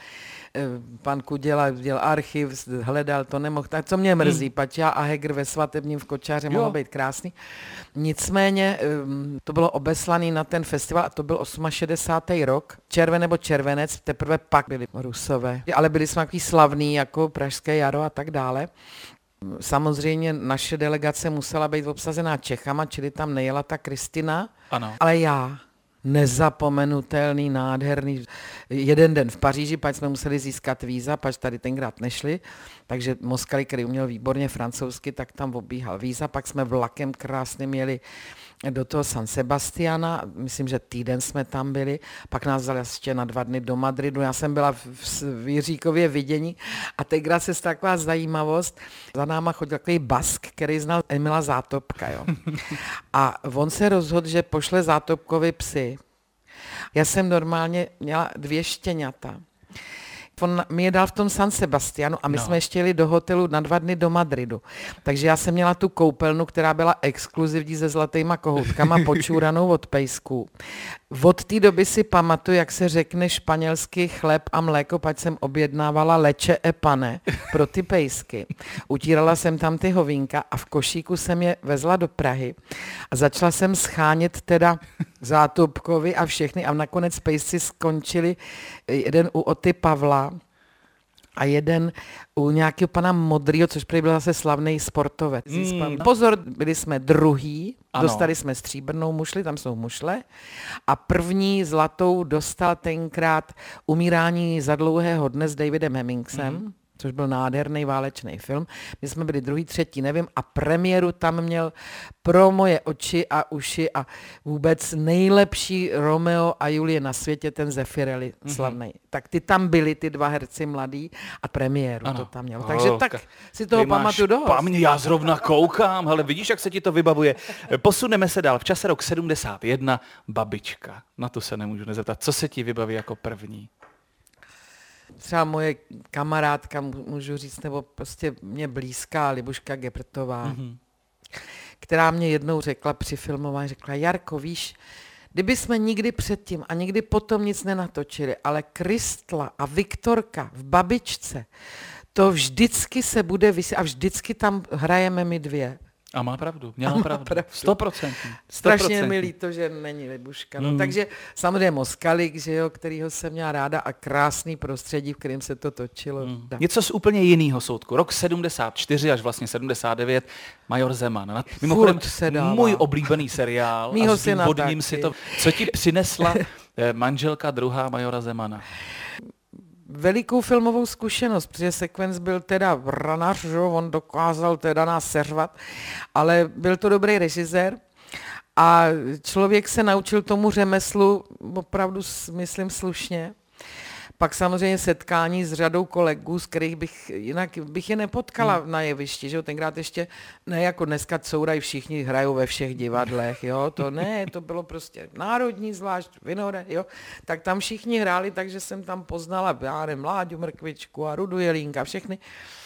Pan Kuděla dělal archiv, hledal, to nemohl. Tak co mě mrzí, hmm. pač já a Heger ve Svatebním v Kočáře mohlo být krásný. Nicméně to bylo obeslaný na ten festival a to byl šedesátý osmý rok. Červen nebo červenec, teprve pak byli Rusové. Ale byli jsme takový slavný, jako Pražské jaro a tak dále. Samozřejmě naše delegace musela být obsazená Čechama, čili tam nejela ta Kristina, ano. Ale já nezapomenutelný, nádherný. Jeden den v Paříži, pak jsme museli získat víza, pak tady tenkrát nešli, takže Moskalik, který uměl výborně francouzsky, tak tam obíhal víza, pak jsme vlakem krásným jeli do toho San Sebastiana, myslím, že týden jsme tam byli, pak nás vzali ještě na dva dny do Madridu, já jsem byla v Jiříkově vidění a tenkrát se taková zajímavost, za náma chodil takový Bask, který znal Emila Zátopka, jo. A on se rozhodl, že pošle Zátopkovi psy. Já jsem normálně měla dvě štěňata. On mi je dal v tom San Sebastianu a my no. jsme ještě jeli do hotelu na dva dny do Madridu. Takže já jsem měla tu koupelnu, která byla exkluzivní se zlatýma kohoutkama, počůranou od pejsků. Od té doby si pamatuju, jak se řekne španělský chléb a mléko, pač jsem objednávala leče e pane pro ty pejsky. Utírala jsem tam ty hovínka a v košíku jsem je vezla do Prahy a začala jsem schánět teda Zátopkovi a všechny a nakonec pejsci skončili jeden u Oty Pavla a jeden u nějakého pana Modrýho, což prý byl zase slavný sportovec. Mm. Pozor, byli jsme druhý, ano. Dostali jsme stříbrnou mušli, tam jsou mušle a první zlatou dostal tenkrát Umírání za dlouhého dne s Davidem Hemmingsem, mm. což byl nádherný válečný film. My jsme byli druhý, třetí, nevím, a premiéru tam měl pro moje oči a uši a vůbec nejlepší Romeo a Julie na světě, ten Zeffirelli mm-hmm. slavný. Tak ty tam byli, ty dva herci mladí a premiéru ano. to tam měl. Takže oh, tak si toho pamatuju dost. Pamě, já zrovna koukám, ale vidíš, jak se ti to vybavuje. Posuneme se dál. V čase rok sedmdesát jedna, Babička. Na to se nemůžu nezeptat. Co se ti vybaví jako první? Třeba moje kamarádka, můžu říct, nebo prostě mě blízká Libuška Gebrtová, mm-hmm. která mě jednou řekla při filmování, řekla, Jarko, víš, kdyby jsme nikdy předtím a nikdy potom nic nenatočili, ale Kristla a Viktorka v Babičce, to vždycky se bude vysílat a vždycky tam hrajeme my dvě. A má pravdu, měla má pravdu. pravdu. Sto procent. Strašně mi líto, že není Libuška. No, mm. Takže samozřejmě Moskalik, že jo, kterýho jsem měla ráda a krásný prostředí, v kterém se to točilo. Mm. Něco z úplně jiného soudku. Rok sedmdesát čtyři až vlastně sedmdesát devět, Major Zeman. Mimochodem, můj oblíbený seriál. Mýho a zdůvodním si to. Co ti přinesla manželka druhá Majora Zemana? Velikou filmovou zkušenost, protože Sekvenc byl teda ranař, že? On dokázal teda nás seřvat, ale byl to dobrý režisér a člověk se naučil tomu řemeslu opravdu, myslím, slušně. Pak samozřejmě setkání s řadou kolegů, z kterých bych jinak bych je nepotkala hmm. na jevišti, že jo, tenkrát ještě ne jako dneska courají všichni, hrajou ve všech divadlech, jo, to ne, to bylo prostě národní, zvlášť Vinore, jo, tak tam všichni hráli, takže jsem tam poznala, já nevím, Láďu Mrkvičku a Rudu Jelínka, všechny.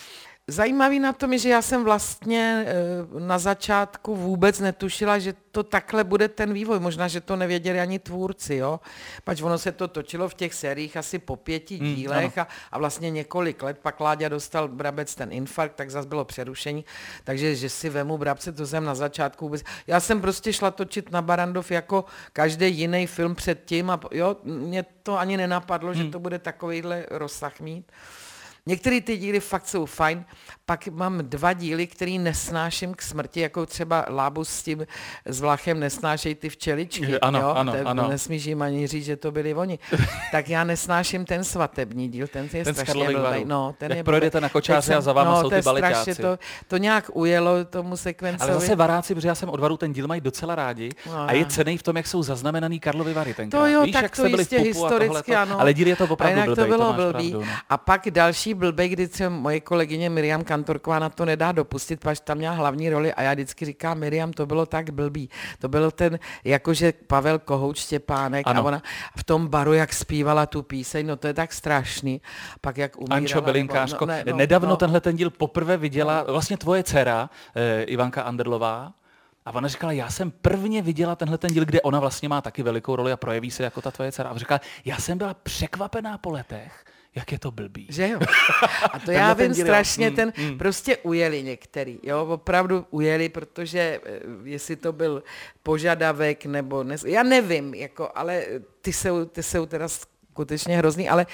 Zajímavý na tom je, že já jsem vlastně na začátku vůbec netušila, že to takhle bude ten vývoj. Možná, že to nevěděli ani tvůrci, jo. Pač ono se to točilo v těch sériích asi po pěti mm, dílech a, a vlastně několik let. Pak Láďa dostal Brabec ten infarkt, tak zase bylo přerušení. Takže, že si vemu Brabce, to jsem na začátku vůbec. Já jsem prostě šla točit na Barrandov jako každý jiný film předtím a jo, mě to ani nenapadlo, mm. že to bude takovýhle rozsah mít. Některé ty díly fakt jsou fajn, pak mám dva díly, který nesnáším k smrti, jako třeba Lábus s tím s Vlachem nesnášejí ty včeličky. Ano, jo? ano, Te, ano. Nesmíš jim ani říct, že to byli oni. Tak já nesnáším ten svatební díl, ten je ten strašně blbej. No, ten jak je projdete na kočáře a za váma no, jsou ty baliťáci. To, to nějak ujelo tomu sekvencovi. Ale zase Varáci, protože já jsem od Varu ten díl mají docela rádi no, a je cenný v tom, jak jsou zaznamenaný Karlovy Vary tenkrát. To jo, víš, tak jak to byli jistě historicky, ano. Ale díl je to opravdu blbej, blbej, to bylo to máš blbý. pravdu, no. A pak další blbej, kdy třeba moje kolegyně Miriam Kantorková na to nedá dopustit, protože tam měla hlavní roli a já vždycky říkám, Miriam, to bylo tak blbý. To bylo ten, jakože Pavel Kohouč Štěpánek ano. a ona v tom baru, jak zpívala tu píseň, no to je tak strašný. Pak jak umírala. Ančo Belinkářko, no, ne, no, nedávno no. tenhle ten díl poprvé viděla vlastně tvoje dcera, eh, Ivanka Anderlová. A ona říkala, já jsem prvně viděla tenhle ten díl, kde ona vlastně má taky velikou roli a projeví se jako ta tvoje dcera. A říkala, já jsem byla překvapená po letech, jak je to blbý. Že jo? A to já vím díl, strašně, mm, ten mm. prostě ujeli některý, jo, opravdu ujeli, protože jestli to byl požadavek nebo ne, já nevím, jako, ale ty jsou, ty jsou teda skutečně hrozný, ale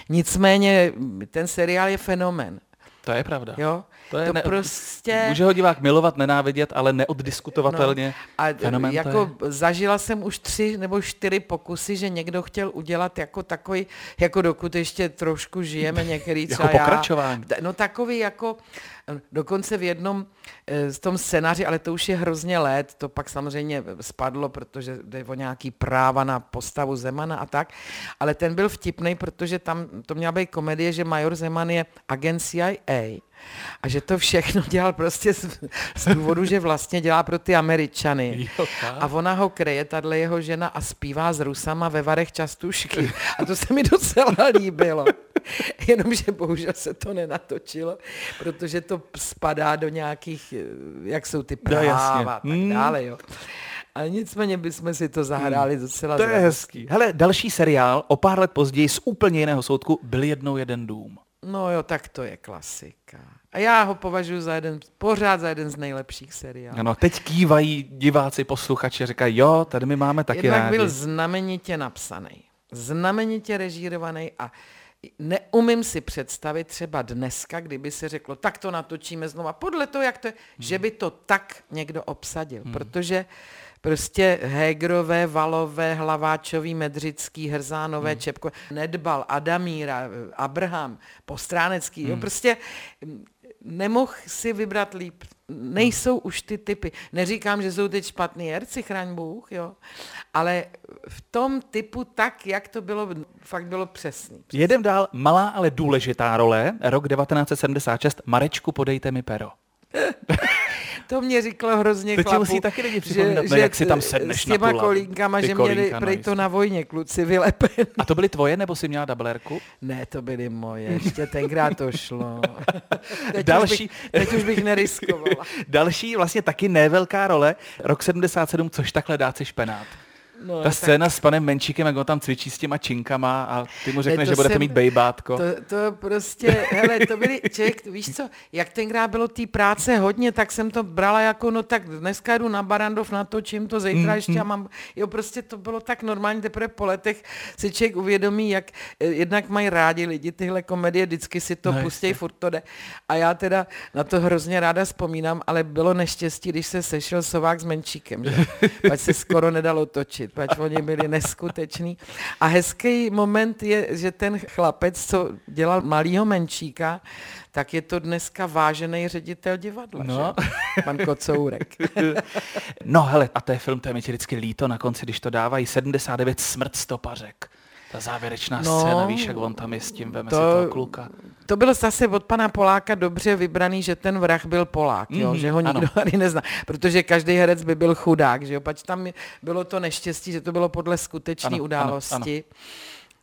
nicméně ten seriál je fenomén. To je pravda. Jo? To je to ne- prostě... Může ho divák milovat, nenávidět, ale neoddiskutovatelně no, a fenomén jako to je. zažila jsem už tři nebo čtyři pokusy, že někdo chtěl udělat jako takový, jako dokud ještě trošku žijeme, některý třeba jako pokračování. Já, no takový jako, dokonce v jednom z tom scénáři, ale to už je hrozně let, to pak samozřejmě spadlo, protože jde o nějaký práva na postavu Zemana a tak, ale ten byl vtipnej, protože tam to měla být komedie, že major Zeman je agent C I A a že to všechno dělal prostě z, z důvodu, že vlastně dělá pro ty Američany. Jo, a ona ho kreje, tahle jeho žena, a zpívá s Rusama ve Varech častušky. A to se mi docela líbilo. Jenomže bohužel se to nenatočilo, protože to spadá do nějakých, jak jsou ty práva a tak dále. Jo. Ale nicméně bychom si to zahráli hmm. docela To je zradostí. hezký. Hele, další seriál, o pár let později z úplně jiného soudku, Byl jednou jeden dům. No jo, tak to je klasika. A já ho považuji za jeden, pořád za jeden z nejlepších seriálů. Ano, teď kývají diváci, posluchači, říkají, jo, tady my máme taky Jednak rádi. byl znamenitě napsaný, znamenitě režírovaný a neumím si představit třeba dneska, kdyby se řeklo, tak to natočíme znova, podle toho, jak to je, hmm. že by to tak někdo obsadil, hmm. protože prostě Hegerové, Valové, Hlaváčový, Medřický, Hrzánové, hmm. Čepko, Nedbal, Adamíra, Abraham, Postránecký, hmm. jo, prostě nemohl si vybrat líp. Nejsou už ty typy. Neříkám, že jsou teď špatný herci, chraň Bůh, jo, ale v tom typu tak, jak to bylo, fakt bylo přesný. přesný. Jedem dál, malá, ale důležitá role, rok devatenáct set sedmdesát šest, Marečku, podejte mi pero. To mě říkalo hrozně to chlapů, musí taky lidi připomínat, že, jak si tam sedneš s těma na tu kolínkama, že měli prej to na vojně kluci vylepený. A to byly tvoje, nebo jsi měla dablerku? Ne, to byly moje, ještě tenkrát to šlo. Teď, Další... už bych, teď už bych neriskovala. Další vlastně taky nevelká role, rok sedmdesát sedm, Což takhle dát si špenát. No, Ta tak... scéna s panem Menšíkem, jak on tam cvičí s těma činkama a ty mu řekneš, ne, že budete jsem, mít bejbátko. To, to prostě, hele, to byly, člověk, víš co, jak tenkrát bylo té práce hodně, tak jsem to brala jako, no tak dneska jdu na Barrandov, natočím to, zítra mm, ještě mm. a mám, jo, prostě to bylo tak normálně, teprve po letech si člověk uvědomí, jak jednak mají rádi lidi tyhle komedie, vždycky si to no, pustějí, furt to jde. A já teda na to hrozně ráda vzpomínám, ale bylo neštěstí, když se sešel Sovák s Menšíkem, že? Pač se skoro nedalo točit, pač oni byli neskutečný. A hezký moment je, že ten chlapec, co dělal malýho Menšíka, tak je to dneska vážený ředitel divadla, no. že? Pan Kocourek. No hele, a to je film, to je mi vždycky líto na konci, když to dávají, sedmdesát devět, Smrt stopařek. Ta závěrečná no, scéna, víš, jak on tam je s tím, veme to, si toho kluka. To bylo zase od pana Poláka dobře vybraný, že ten vrah byl Polák, mm, jo, že ho nikdo ani nezná, protože každý herec by byl chudák, že jo, pač tam bylo to neštěstí, že to bylo podle skutečné události. Ano, ano.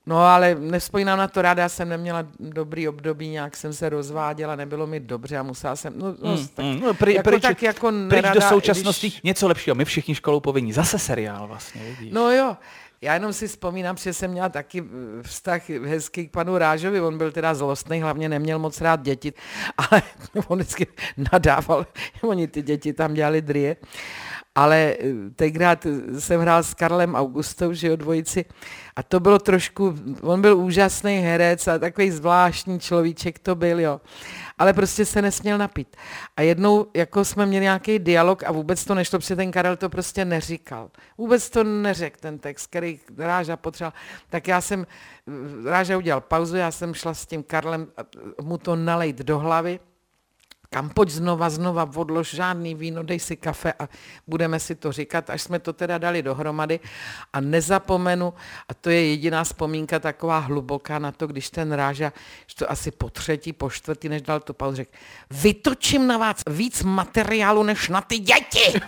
No ale nevzpomínám na to ráda, já jsem neměla dobrý období, nějak jsem se rozváděla, nebylo mi dobře a musela jsem, no, no, Hmm, tak, hmm, no pry, jako, pryč, tak jako pryč nerada, do současnosti, když... něco lepšího, my všichni školou povinní, zase seriál vlastně, vidíš. No jo, já jenom si vzpomínám, že jsem měla taky vztah hezký k panu Rážovi, on byl teda zlostný, hlavně neměl moc rád děti, ale on vždycky nadával, oni ty děti tam dělali drie. Ale tenkrát jsem hrál s Karlem Augustou, že jo, dvojici, a to bylo trošku, on byl úžasný herec a takový zvláštní človíček to byl, jo. Ale prostě se nesměl napít. A jednou jako jsme měli nějaký dialog a vůbec to nešlo, protože ten Karel to prostě neříkal. Vůbec to neřekl ten text, který Ráža potřeboval. Tak já jsem, Ráža udělal pauzu, já jsem šla s tím Karlem mu to nalejt do hlavy. Kam pojď znova, znova, odlož žádný víno, dej si kafe a budeme si to říkat, až jsme to teda dali dohromady a nezapomenu, a to je jediná vzpomínka taková hluboká na to, když ten Ráža, že to asi po třetí, po čtvrtý, než dal tu pauzu, řekl, vytočím na vás víc materiálu, než na ty děti.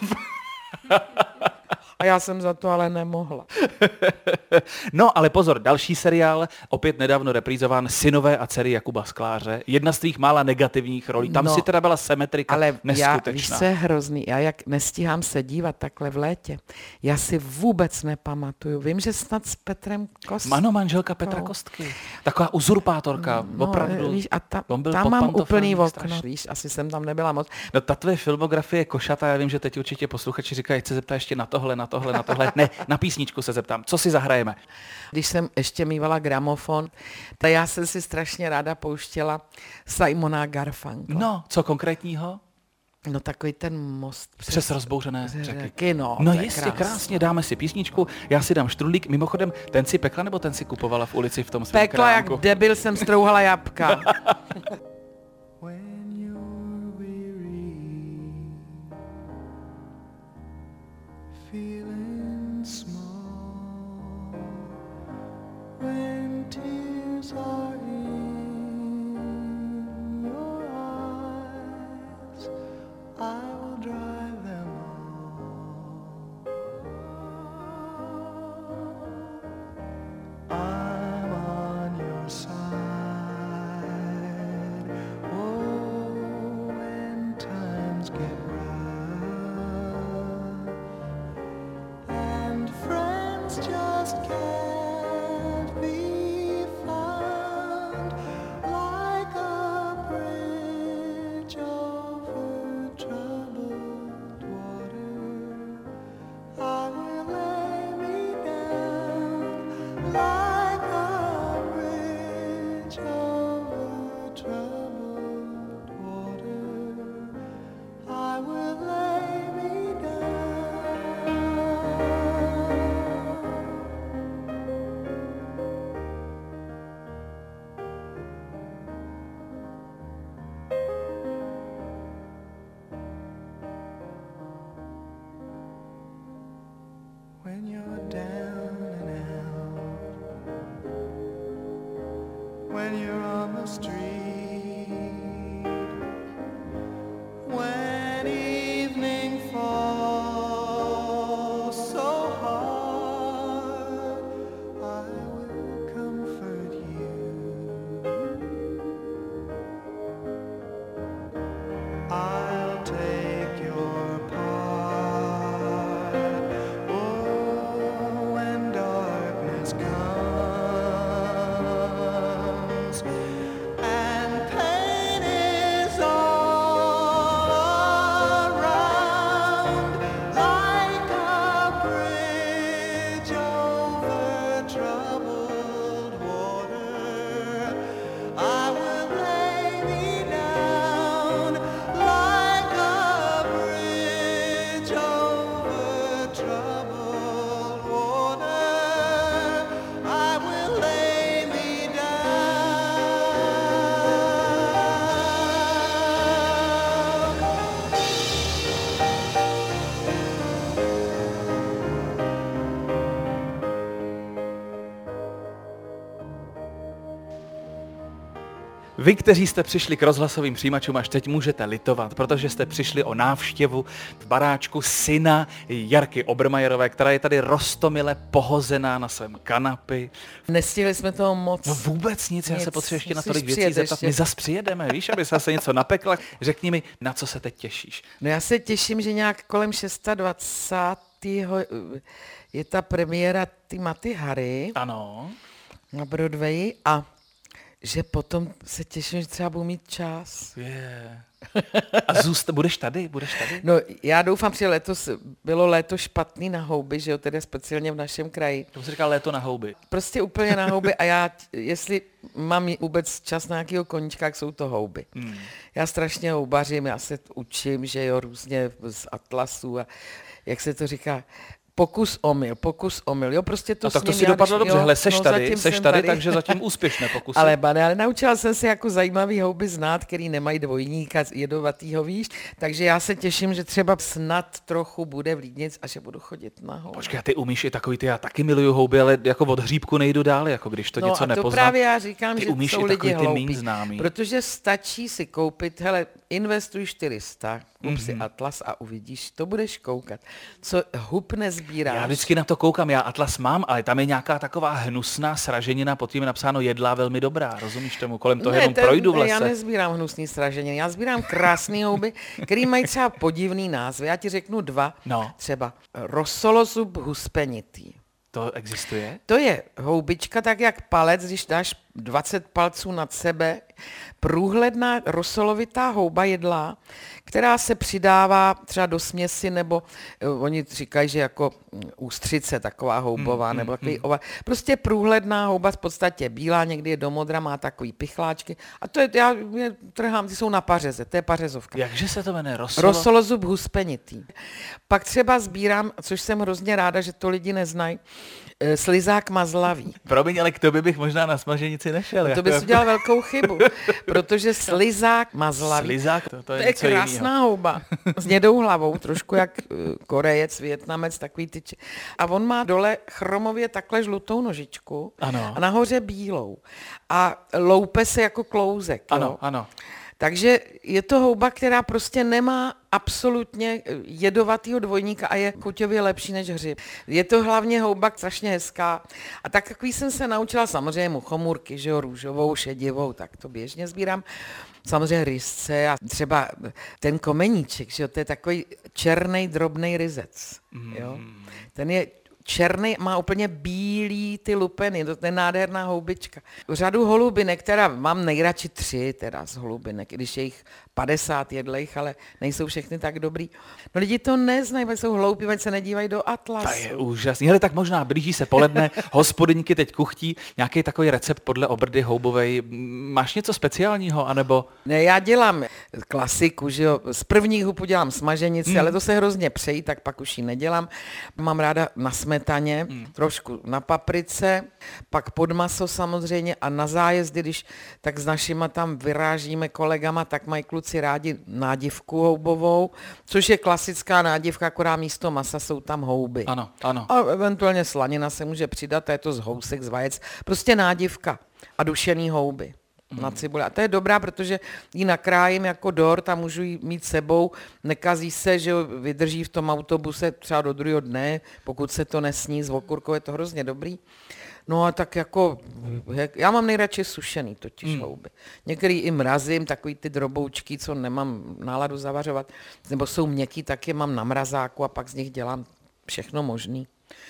A já jsem za to ale nemohla. No, ale pozor, další seriál, opět nedávno reprízován, Synové a dcery Jakuba Skláře. Jedna z tvých mála negativních rolí. Tam no, si teda byla symetrika ale neskutečná. Já, víš, co je hrozný, já jak nestíhám se dívat takhle v létě, já si vůbec nepamatuju. Vím, že snad s Petrem Kostkou. Ano, manželka Petra Kostky. Taková uzurpátorka, no, opravdu. Víš, a ta, On byl tam mám úplný okno, strašný. víš, asi jsem tam nebyla moc. No ta tvoje filmografie je košatá, já vím, že teď určitě posluchači říkají, se zeptá ještě na tohle, na tohle, na tohle. Ne, na písničku se zeptám. Co si zahrajeme? Když jsem ještě mývala gramofon, tak já jsem si strašně ráda pouštěla Simona Garfunkla. No, co konkrétního? No takový ten most Přes, přes rozbouřené řeky. řeky. No, no jistě, krásně. krásně, dáme si písničku, já si dám štrudlík. Mimochodem, ten si pekla nebo ten si kupovala v ulici v tom svém Pekla, krámku? Jak debil jsem strouhala jabka. Feeling small when tears are in your eyes, I will dry them all. I'm on your side. Oh, when times get just can't be found, like a bridge over troubled water. I will lay me down like a bridge over troubled water. I will lay me down. When you're down and out, when you're on the street, when evening falls so hard, I will comfort you. I'll take your part. Oh, when darkness comes and Vy, kteří jste přišli k rozhlasovým přijímačům, až teď můžete litovat, protože jste přišli o návštěvu v baráčku syna Jarky Obermajerové, která je tady roztomile pohozená na svém kanapi. Nestihli jsme toho moc. No vůbec nic, já nic, se potřebuji ještě na musíš tolik věcí přijet zeptat. ještě. My zas přijedeme, víš, aby se zase něco napekla. Řekni mi, na co se teď těšíš? No já se těším, že nějak kolem dvacátého šestého je ta premiéra ty Maty Hary Ano. na Broadwayi a že potom se těším, že třeba budu mít čas. Yeah. A zůst, budeš tady? Budeš tady? No já doufám, že letos bylo léto špatný na houby, že jo, tedy speciálně v našem kraji. To se říká léto na houby. Prostě úplně na houby a já, jestli mám vůbec čas na nějakého koníčka, jak jsou to houby. Hmm. Já strašně houbařím, já se učím, že jo, různě z atlasů a jak se to říká, pokus omyl, pokus omyl, jo, prostě to a tak to s ním si já, dopadlo když, dobře, jo, hele, seš no, tady, zatím seš jsem tady, tady, takže zatím úspěšné pokusy. Ale, bane, ale naučila jsem se jako zajímavý houby znát, který nemají dvojníka jedovatýho, víš, takže já se těším, že třeba snad trochu bude vlídnic a že budu chodit na houby. Počkej, a ty umíš i takový, ty já taky miluju houby, ale jako od hříbku nejdu dál, jako když to no něco a to nepoznám. právě já říkám, ty že umíš jsou i lidi takový ty hloupí, míň známý. protože stačí si koupit, hele, investuj čtyři sta, kup Mhm. si Atlas a uvidíš, to budeš koukat, co hub nezbíráš. Já vždycky na to koukám, já Atlas mám, ale tam je nějaká taková hnusná sraženina, pod tím je napsáno jedlá velmi dobrá, rozumíš tomu, kolem toho Ne, jenom ten- projdu v ne, Já lese. nezbírám hnusný sraženiny, já sbírám krásný houby, který mají třeba podivný názvy. Já ti řeknu dva, No. třeba rosolozub huspenitý. To existuje? To je houbička tak jak palec, když dáš dvacet palců nad sebe, průhledná rosolovitá houba jedlá, která se přidává třeba do směsi, nebo uh, oni říkají, že jako mm, ústřice taková houbová, Mm, nebo mm, takový mm. ova. Prostě průhledná houba, v podstatě bílá, někdy je do modra, má takový pichláčky. A to je, já je trhám, ty jsou na pařeze, to je pařezovka. Jakže se to jmenuje? Rosolo? Rosolozub huspenitý. Pak třeba sbírám, což jsem hrozně ráda, že to lidi neznají, eh, slizák mazlavý. Promiň, ale k tobě bych možná na smaženici nešel. To jako- bys udělal velkou chybu, protože slizák mazlavý, Slizák, to, to to je je něco krásná jinýho. houba s hnědou hlavou, trošku jak eh, Korejec, Vietnamec, takový tyče. A on má dole chromově takhle žlutou nožičku Ano. a nahoře bílou. A loupe se jako klouzek. Jo? Ano, ano. Takže je to houba, která prostě nemá absolutně jedovatýho dvojníka a je chuťově lepší než hřib. Je to hlavně houba strašně hezká. A tak takový jsem se naučila samozřejmě muchomůrky, že jo, růžovou, šedivou, tak to běžně sbírám. Samozřejmě rysce a třeba ten komeníček, že jo, to je takový černý drobný ryzec. Jo. Ten je černý, má úplně bílý ty lupeny, to je nádherná houbička. Řadu holubinek, teda mám nejradši tři teda z holubinek, i když je jich padesát jedlejch, ale nejsou všechny tak dobrý. No lidi to neznají, protože jsou hloupí, ať se nedívají do atlasu. To je úžasný. Hele, tak možná blíží se poledne, hospodyňky teď kuchtí, nějaký takový recept podle obrdy houbovej. Máš něco speciálního, anebo... Ne, já dělám klasiku, že jo, z prvních hub dělám smaženici, hmm. ale to se hrozně přejí, tak pak už ji nedělám. Mám ráda na smetaně, hmm. trošku na paprice, pak pod maso samozřejmě a na zájezdy, když tak s našima tam vyrážíme kolegama, tak mají kluci rádi nádivku houbovou, což je klasická nádivka, akorát místo masa jsou tam houby. Ano, ano. A eventuálně slanina se může přidat, a je to z housek, z vajec, prostě nádivka a dušený houby. Hmm. Na cibuli. A to je dobrá, protože ji nakrájím jako dort a můžu ji mít sebou, nekazí se, že jo, vydrží v tom autobuse třeba do druhého dne, pokud se to nesní s okurkou, je to hrozně dobrý. No a tak jako, já mám nejradši sušený totiž hmm. houby. Některý i mrazím, takový ty droboučky, co nemám náladu zavařovat, nebo jsou měkký, tak je mám na mrazáku a pak z nich dělám všechno možný.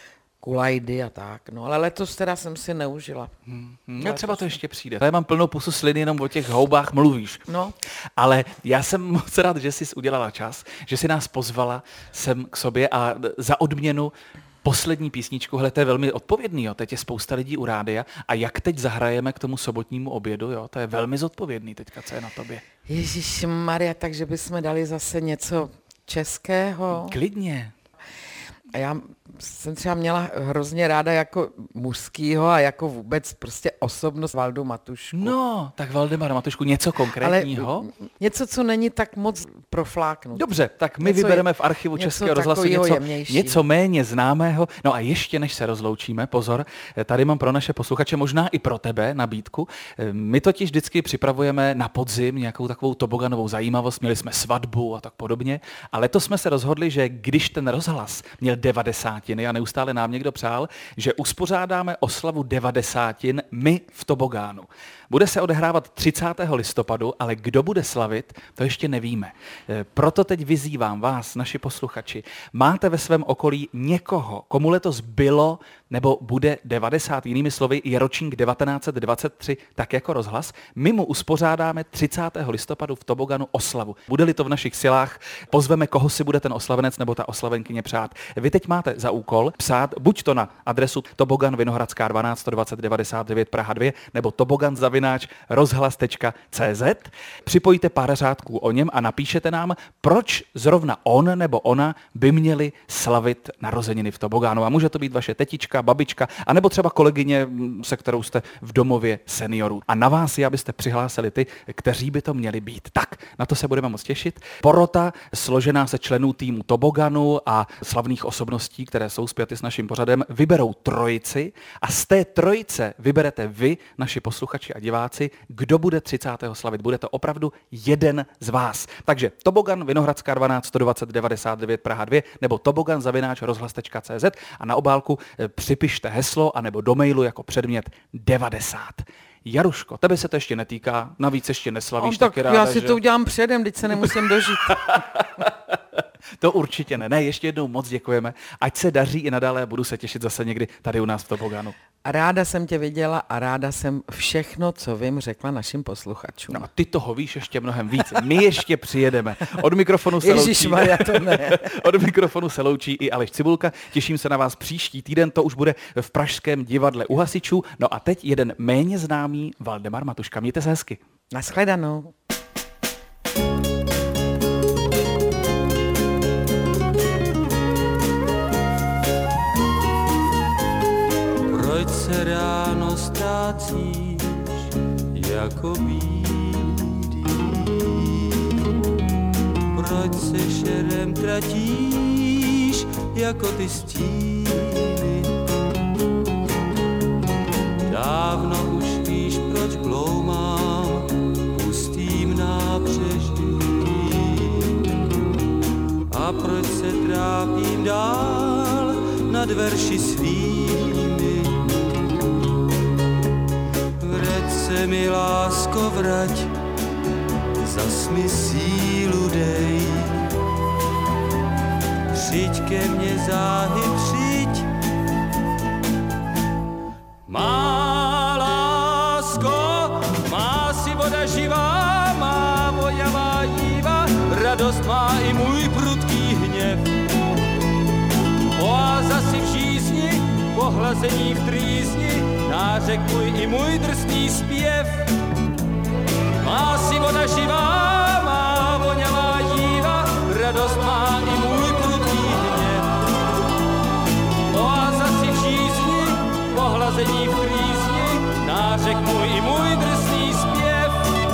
Kulajdy a tak, no ale letos teda jsem si neužila. Hmm. No, třeba to ještě přijde. Já mám plnou pusu sliny, jenom o těch houbách mluvíš. No. Ale já jsem moc rád, že jsi udělala čas, že jsi nás pozvala sem k sobě a za odměnu poslední písničku, hele, to je velmi odpovědný, jo. Teď je spousta lidí u rádia a jak teď zahrajeme k tomu sobotnímu obědu, jo, to je velmi zodpovědný teďka, co je na tobě. Ježišmarja, takže bychom dali zase něco českého. Klidně. A já jsem třeba měla hrozně ráda jako mužskýho a jako vůbec prostě osobnost Valdu Matušku. No, tak Valdemar Matušku, něco konkrétního? Ale něco, co není tak moc profláknut. Dobře, tak my něco vybereme v archivu Českého rozhlasu něco, něco méně známého. No a ještě než se rozloučíme, pozor, tady mám pro naše posluchače, možná i pro tebe nabídku. My totiž vždycky připravujeme na podzim nějakou takovou toboganovou zajímavost, měli jsme svatbu a tak podobně. A letos jsme se rozhodli, že když ten rozhlas měl devadesátiny a neustále nám někdo přál, že uspořádáme oslavu devadesátin my v tobogánu. Bude se odehrávat třicátého listopadu, ale kdo bude slavit, to ještě nevíme. Proto teď vyzývám vás, naši posluchači, máte ve svém okolí někoho, komu letos bylo nebo bude devadesát, jinými slovy je ročník devatenáct set dvacet tři, tak jako rozhlas, my mu uspořádáme třicátého listopadu v toboganu oslavu. Bude-li to v našich silách, pozveme, koho si bude ten oslavenec nebo ta oslavenkyně přát. Vy teď máte za úkol psát buď to na adresu Tobogan Vinohradská dvanáct sto dvacet devadesát devět Praha dva nebo tobogan zavináč rozhlas tečka cé zet. Připojíte pár řádků o něm a napíšete nám, proč zrovna on nebo ona by měli slavit narozeniny v tobogánu. A může to být vaše tetička, babička, anebo třeba kolegyně, se kterou jste v domově seniorů. A na vás je, abyste přihlásili ty, kteří by to měli být. Tak, na to se budeme moc těšit. Porota složená se členů týmu Toboganu a slavných osobností, které jsou spjaty s naším pořadem, vyberou trojici a z té trojice vyberete vy, naši posluchači a diváci, kdo bude třicátého slavit. Bude to opravdu jeden z vás. Takže Tobogan Vinohradská dvanáct sto dvacet devadesát devět Praha dva nebo tobogan zavináč rozhlas tečka cé zet a na obálku připište heslo anebo do mailu jako předmět devadesát. Jaruško, tebe se to ještě netýká, navíc ještě neslavíš, tak taky ráda, já si že... to udělám předem, teď se nemusím dožít. To určitě ne. Ne, ještě jednou moc děkujeme. Ať se daří i nadále, budu se těšit zase někdy tady u nás v Toboganu. Ráda jsem tě viděla a ráda jsem všechno, co vím, řekla našim posluchačům. No, ty toho víš ještě mnohem víc. My ještě přijedeme. Od mikrofonu se loučí. to ne. Od mikrofonu se loučí i Aleš Cibulka. Těším se na vás příští týden, to už bude v Pražském divadle u hasičů. No a teď jeden méně známý Valdemar Matuška. Mějte se hezky. Nashledanou. Proč se ráno ztrácíš jako bílý? Proč se šerem tratíš jako ty stíny? Dávno už víš, proč bloumám pustým nábřeží a proč se trápím dál nad verši svými. Vrať se mi, lásko, vrať, zas mi sílu dej. Přijď ke mně záhy, přijď, má lásko, má si voda živá, má vojavá jíva, radost má i můj prudký hněv. Oáza si v žízni, pohlazení v trýzni, nářek můj i můj drsný zpěv. Má si voda živá, má voňavá jíva, radost má i můj prudký hněv. Oáza si v žízni, pohlazení v trýzni, nářek můj i můj drsný zpěv.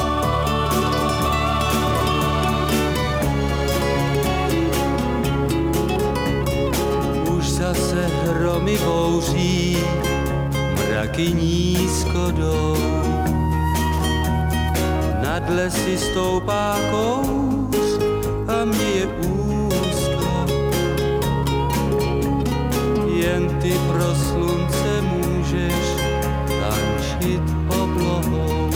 Už zase hromy bouří, mraky nízko jdou, nad lesy stoupá kouř a mě je úzko. Jen ty pro slunce můžeš tančit oblohou,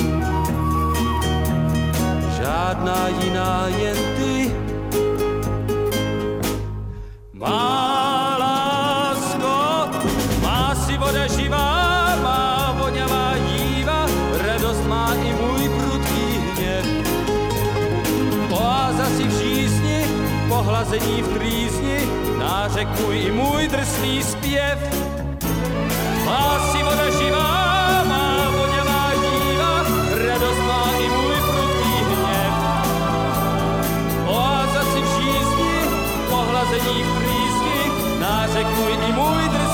žádná jiná, jen ty. Má lásko, má si voda živá, má voňavá jíva, radost má i můj prudký hněv. Oáza si v žízni, pohlazení v trýzni, nářek můj i můj drsný zpěv. Má si voda živá, má voňavá jíva, radost má i můj prudký hněv. Oáza si v žízni, pohlazení v trýzni, nářek tvůj i můj drzý